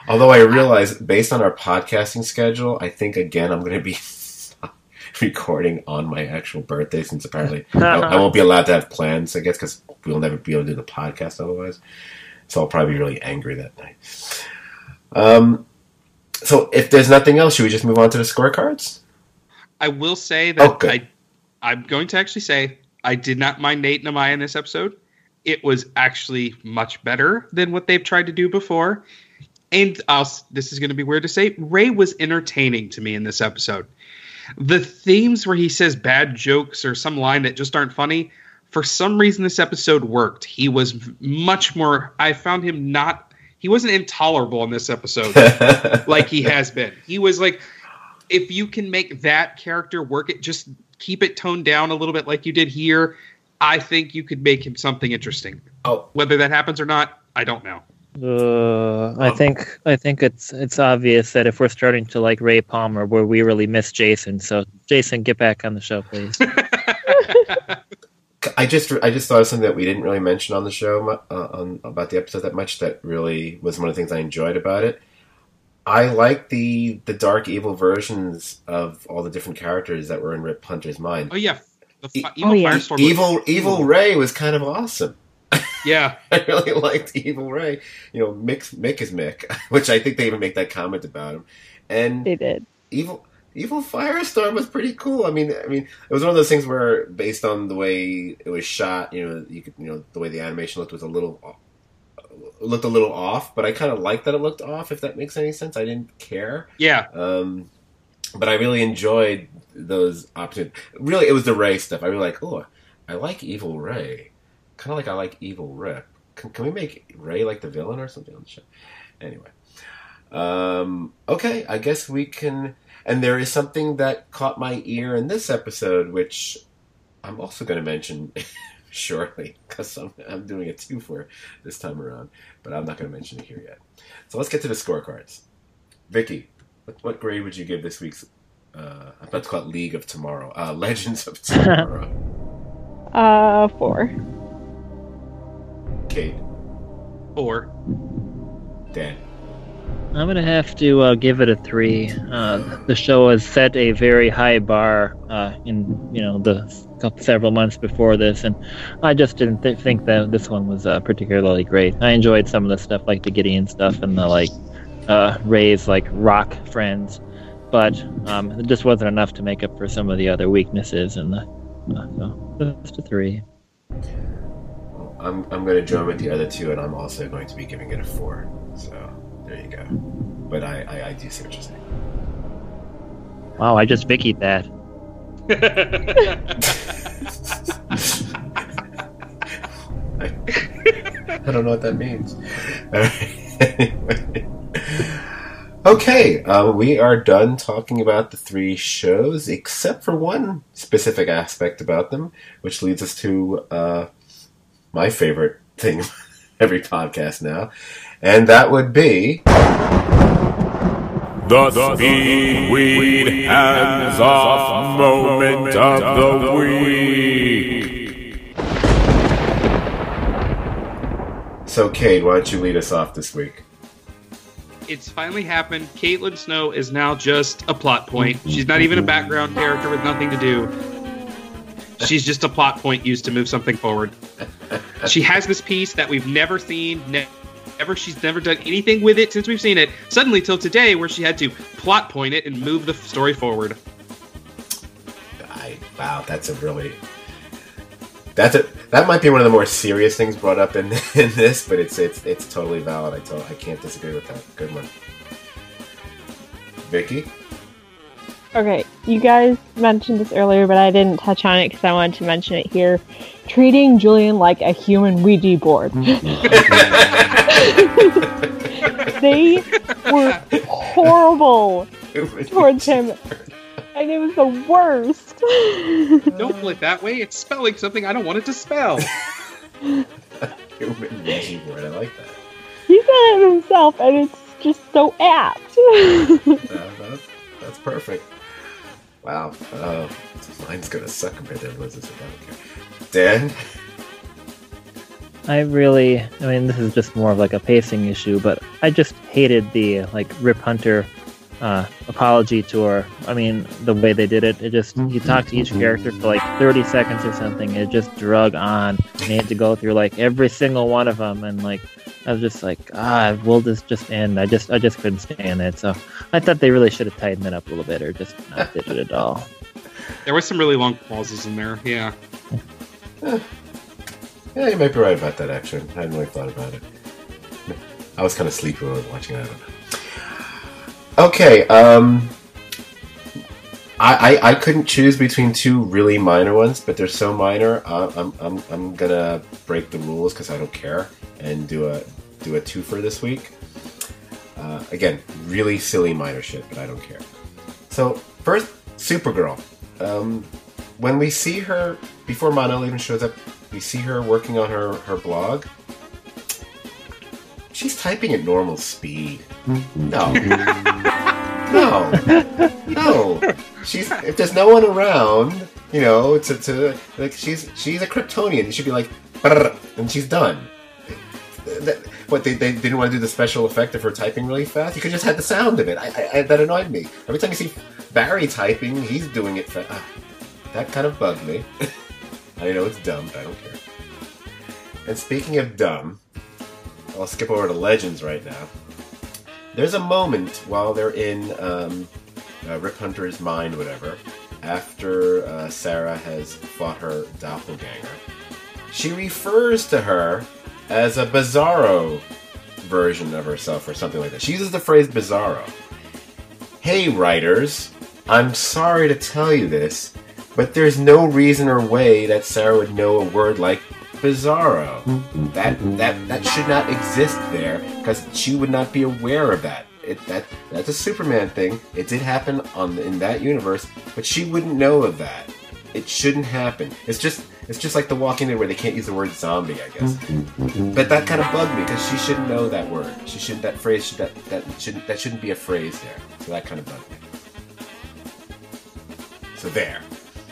Although I realize, based on our podcasting schedule, I think again I'm going to be recording on my actual birthday, since apparently I, I won't be allowed to have plans, I guess, because we'll never be able to do the podcast otherwise. So I'll probably be really angry that night. Um, so if there's nothing else, should we just move on to the scorecards? I will say that Okay. I, I'm going to actually say I did not mind Nate and Amaya in this episode. It was actually much better than what they've tried to do before. And I'll, this is going to be weird to say, Ray was entertaining to me in this episode. The themes where he says bad jokes or some line that just aren't funny, for some reason this episode worked. He was much more, I found him not, he wasn't intolerable in this episode like he has been. He was like, if you can make that character work, it just keep it toned down a little bit like you did here, I think you could make him something interesting. Oh, Whether that happens or not, I don't know. Uh, I think I think it's it's obvious that if we're starting to like Ray Palmer, where we really miss Jason. So Jason, get back on the show, please. I just I just thought of something that we didn't really mention on the show mu- uh, on, about the episode that much. That really was one of the things I enjoyed about it. I like the the dark evil versions of all the different characters that were in Rip Hunter's mind. Oh yeah, the E- fi- evil oh, yeah. Firestorm. was- Evil Evil Ray was kind of awesome. Yeah, I really liked Evil Ray. You know, Mick Mick is Mick, which I think they even make that comment about him. And They did. Evil Evil Firestorm was pretty cool. I mean, I mean, it was one of those things where, based on the way it was shot, you know, you could, you know, the way the animation looked was a little looked a little off. But I kind of liked that it looked off. If that makes any sense, I didn't care. yeah. Um, but I really enjoyed those options. Really, it was the Ray stuff. I really like. Oh, I like Evil Ray. Kind of like I like Evil Rip. Can, can we make Ray like the villain or something on the show? Anyway. Um, okay, I guess we can... And there is something that caught my ear in this episode, which I'm also going to mention shortly, because I'm, I'm doing a two-for this time around, but I'm not going to mention it here yet. So let's get to the scorecards. Vicky, what, what grade would you give this week's... Uh, I'm about to call it League of Tomorrow. Uh, Legends of Tomorrow. Uh, four. Kate, Four. Dan. I'm gonna have to uh, give it a three. Uh, the show has set a very high bar uh, in you know the couple, several months before this, and I just didn't th- think that this one was uh, particularly great. I enjoyed some of the stuff, like the Gideon stuff and the like uh, Ray's like rock friends, but um, it just wasn't enough to make up for some of the other weaknesses. And the uh, so just a three. I'm I'm going to join with the other two, and I'm also going to be giving it a four. So there you go. But I, I, I do see what you're saying. Wow, I just Vicky'd that. I, I don't know what that means. Anyway. Okay, uh, we are done talking about the three shows, except for one specific aspect about them, which leads us to uh, my favorite thing of every podcast now, and that would be... The Speedweed Hands Off Moment of the Week. So, Cade, why don't you lead us off this week? It's finally happened. Caitlin Snow is now just a plot point. She's not even a background character with nothing to do. She's just a plot point used to move something forward. She has this piece that we've never seen, ne- never. She's never done anything with it since we've seen it. Suddenly, till today, where she had to plot point it and move the story forward. I, wow, that's a really... That's a, that might be one of the more serious things brought up in, in this, but it's it's it's totally valid. I to, I can't disagree with that. Good one. Vicky? Okay, you guys mentioned this earlier, but I didn't touch on it because I wanted to mention it here. Treating Julian like a human Ouija board. They were horrible towards him, and it was the worst. Don't pull it that way. It's spelling something I don't want it to spell. Human Ouija board. I like that. He said it himself, and it's just so apt. Uh, that's, that's perfect. Wow. Uh, mine's gonna suck compared to Elizabeth. I don't care. Dan? I really, I mean, this is just more of like a pacing issue, but I just hated the like Rip Hunter uh, apology tour. I mean, the way they did it, it just, you talked to each character for like thirty seconds or something. It just drug on. And you had to go through like every single one of them, and like I was just like, ah, will this just end? I just, I just couldn't stand it. So I thought they really should have tightened it up a little bit, or just not did it at all. There was some really long pauses in there. Yeah. Yeah, you might be right about that, actually. I hadn't really thought about it. I was kind of sleepy when I was watching it. I don't know. Okay, um... I, I, I couldn't choose between two really minor ones, but they're so minor, uh, I'm, I'm, I'm gonna break the rules because I don't care, and do a, do a twofer this week. Uh, again, really silly minor shit, but I don't care. So, first, Supergirl. Um, when we see her, before Mon-El even shows up, we see her working on her, her blog. She's typing at normal speed. No. No. No. She's, if there's no one around, you know, to, to like she's she's a Kryptonian. You should be like, and she's done. That, what, they, they didn't want to do the special effect of her typing really fast? You could just have the sound of it. I, I, that annoyed me. Every time you see Barry typing, he's doing it fast. Ah, that kind of bugged me. I know it's dumb, but I don't care. And speaking of dumb, I'll skip over to Legends right now. There's a moment while they're in um, uh, Rip Hunter's mind, whatever, after uh, Sarah has fought her doppelganger. She refers to her as a Bizarro version of herself or something like that. She uses the phrase Bizarro. Hey, writers, I'm sorry to tell you this, but there's no reason or way that Sarah would know a word like Bizarro. That that that should not exist there, because she would not be aware of that. It, that that's a Superman thing. It did happen on in that universe, but she wouldn't know of that. It shouldn't happen. It's just it's just like The Walking Dead, where they can't use the word zombie, I guess. But that kind of bugged me, because she shouldn't know that word. She shouldn't. That phrase should that that shouldn't that shouldn't be a phrase there. So that kind of bugged me. So there.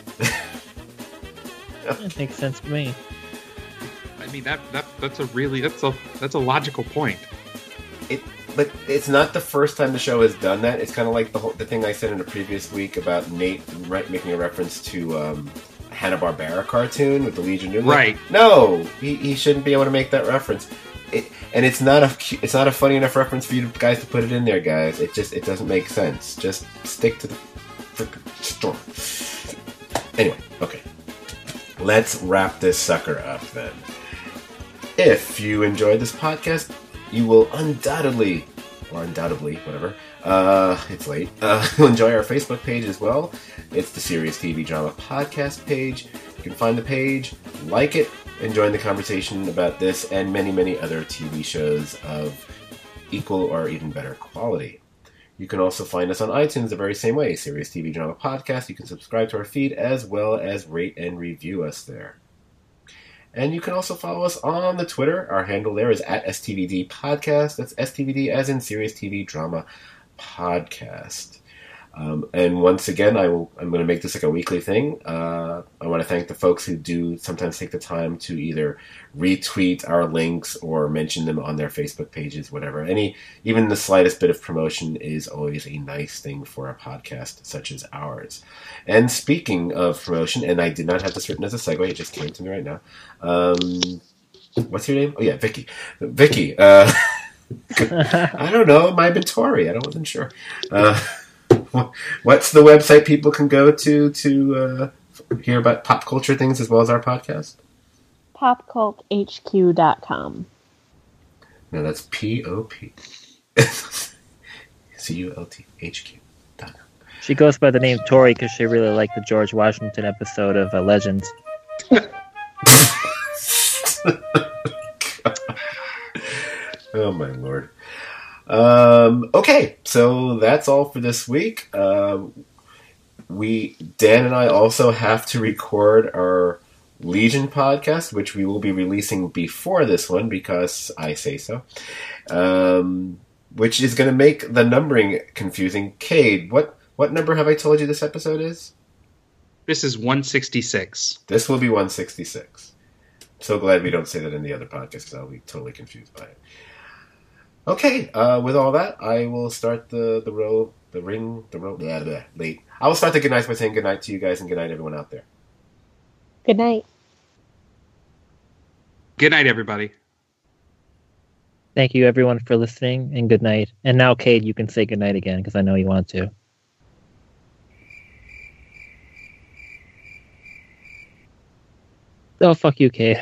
It makes sense to me. I mean that, that that's a really that's a that's a logical point. It, but it's not the first time the show has done that. It's kind of like the whole, the thing I said in a previous week about Nate right, making a reference to um, a Hanna-Barbera cartoon with the Legion. Like, right? No, he, he shouldn't be able to make that reference. It, and it's not a it's not a funny enough reference for you guys to put it in there, guys. It just it doesn't make sense. Just stick to the freaking story. Anyway, okay. Let's wrap this sucker up then. If you enjoyed this podcast, you will undoubtedly, or undoubtedly, whatever, uh, it's late, uh, you'll enjoy our Facebook page as well. It's the Serious T V Drama Podcast page. You can find the page, like it, and join the conversation about this and many, many other T V shows of equal or even better quality. You can also find us on iTunes the very same way, Serious T V Drama Podcast. You can subscribe to our feed as well as rate and review us there. And you can also follow us on the Twitter. Our handle there is at S T V D Podcast. That's S T V D as in Serious T V Drama Podcast. Um, and once again, I will, I'm going to make this like a weekly thing. Uh, I want to thank the folks who do sometimes take the time to either retweet our links or mention them on their Facebook pages, whatever. Any, even the slightest bit of promotion is always a nice thing for a podcast such as ours. And speaking of promotion, and I did not have this written as a segue, it just came to me right now. Um, what's your name? Oh yeah, Vicky. Vicky. Uh, I don't know. It might have been Tori. I wasn't sure. Uh, What's the website people can go to to uh, hear about pop culture things as well as our podcast? pop cult h q dot com. No, that's P O P C U L T H Q dot com. She goes by the name Tori because she really liked the George Washington episode of uh, Legends. Oh, my Lord. Um, okay, so that's all for this week. Uh, we, Dan and I also have to record our Legion podcast, which we will be releasing before this one because I say so. Um, which is going to make the numbering confusing. Cade, what, what number have I told you this episode is? This is one sixty-six. This will be one sixty-six. So glad we don't say that in the other podcast because I'll be totally confused by it. Okay, uh, with all that, I will start the the row, the ring, the row. Blah, blah, late. I will start the good nights by saying good night to you guys and good night everyone out there. Good night. Good night, everybody. Thank you, everyone, for listening, and good night. And now, Cade, you can say good night again because I know you want to. Oh, fuck you, Cade.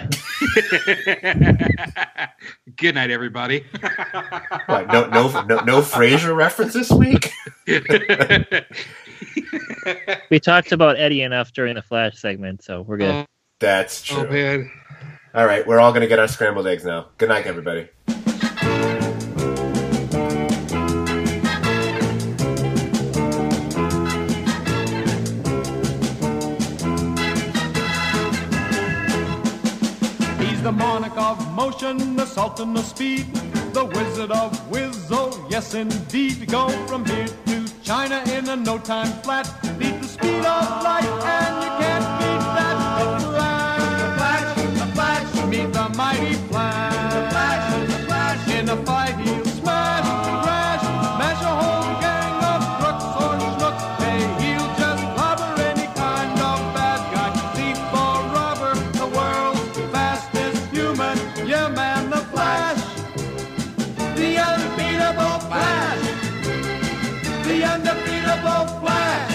Good night, everybody. What, no, no, no, no Frasier reference this week? We talked about Eddie enough during the Flash segment, so we're good. Oh, That's true. oh man. All right, we're all going to get our scrambled eggs now. Good night, everybody. The monarch of motion, the sultan of speed, the wizard of Wizzo, yes indeed. Go from here to China in a no time flat. Beat the speed of light and you can't beat that. The Flash, the Flash, the Flash, meet the mighty Flash. The Flash, the Flash, in a fight he'll smash and crash, smash a whole gang of crooks or schnooks. Hey, he'll just clobber any kind of bad guy, thief or robber, the world's fastest human, yeah man, the Flash, the unbeatable Flash, the undefeatable Flash.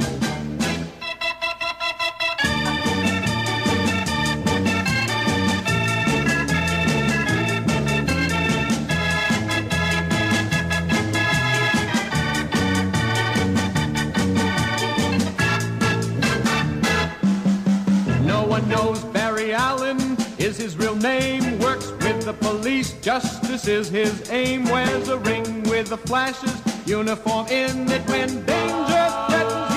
No one knows Barry Allen is his real name, works with the police, justice is his aim, wears a ring with the Flash's uniform in it when danger threatens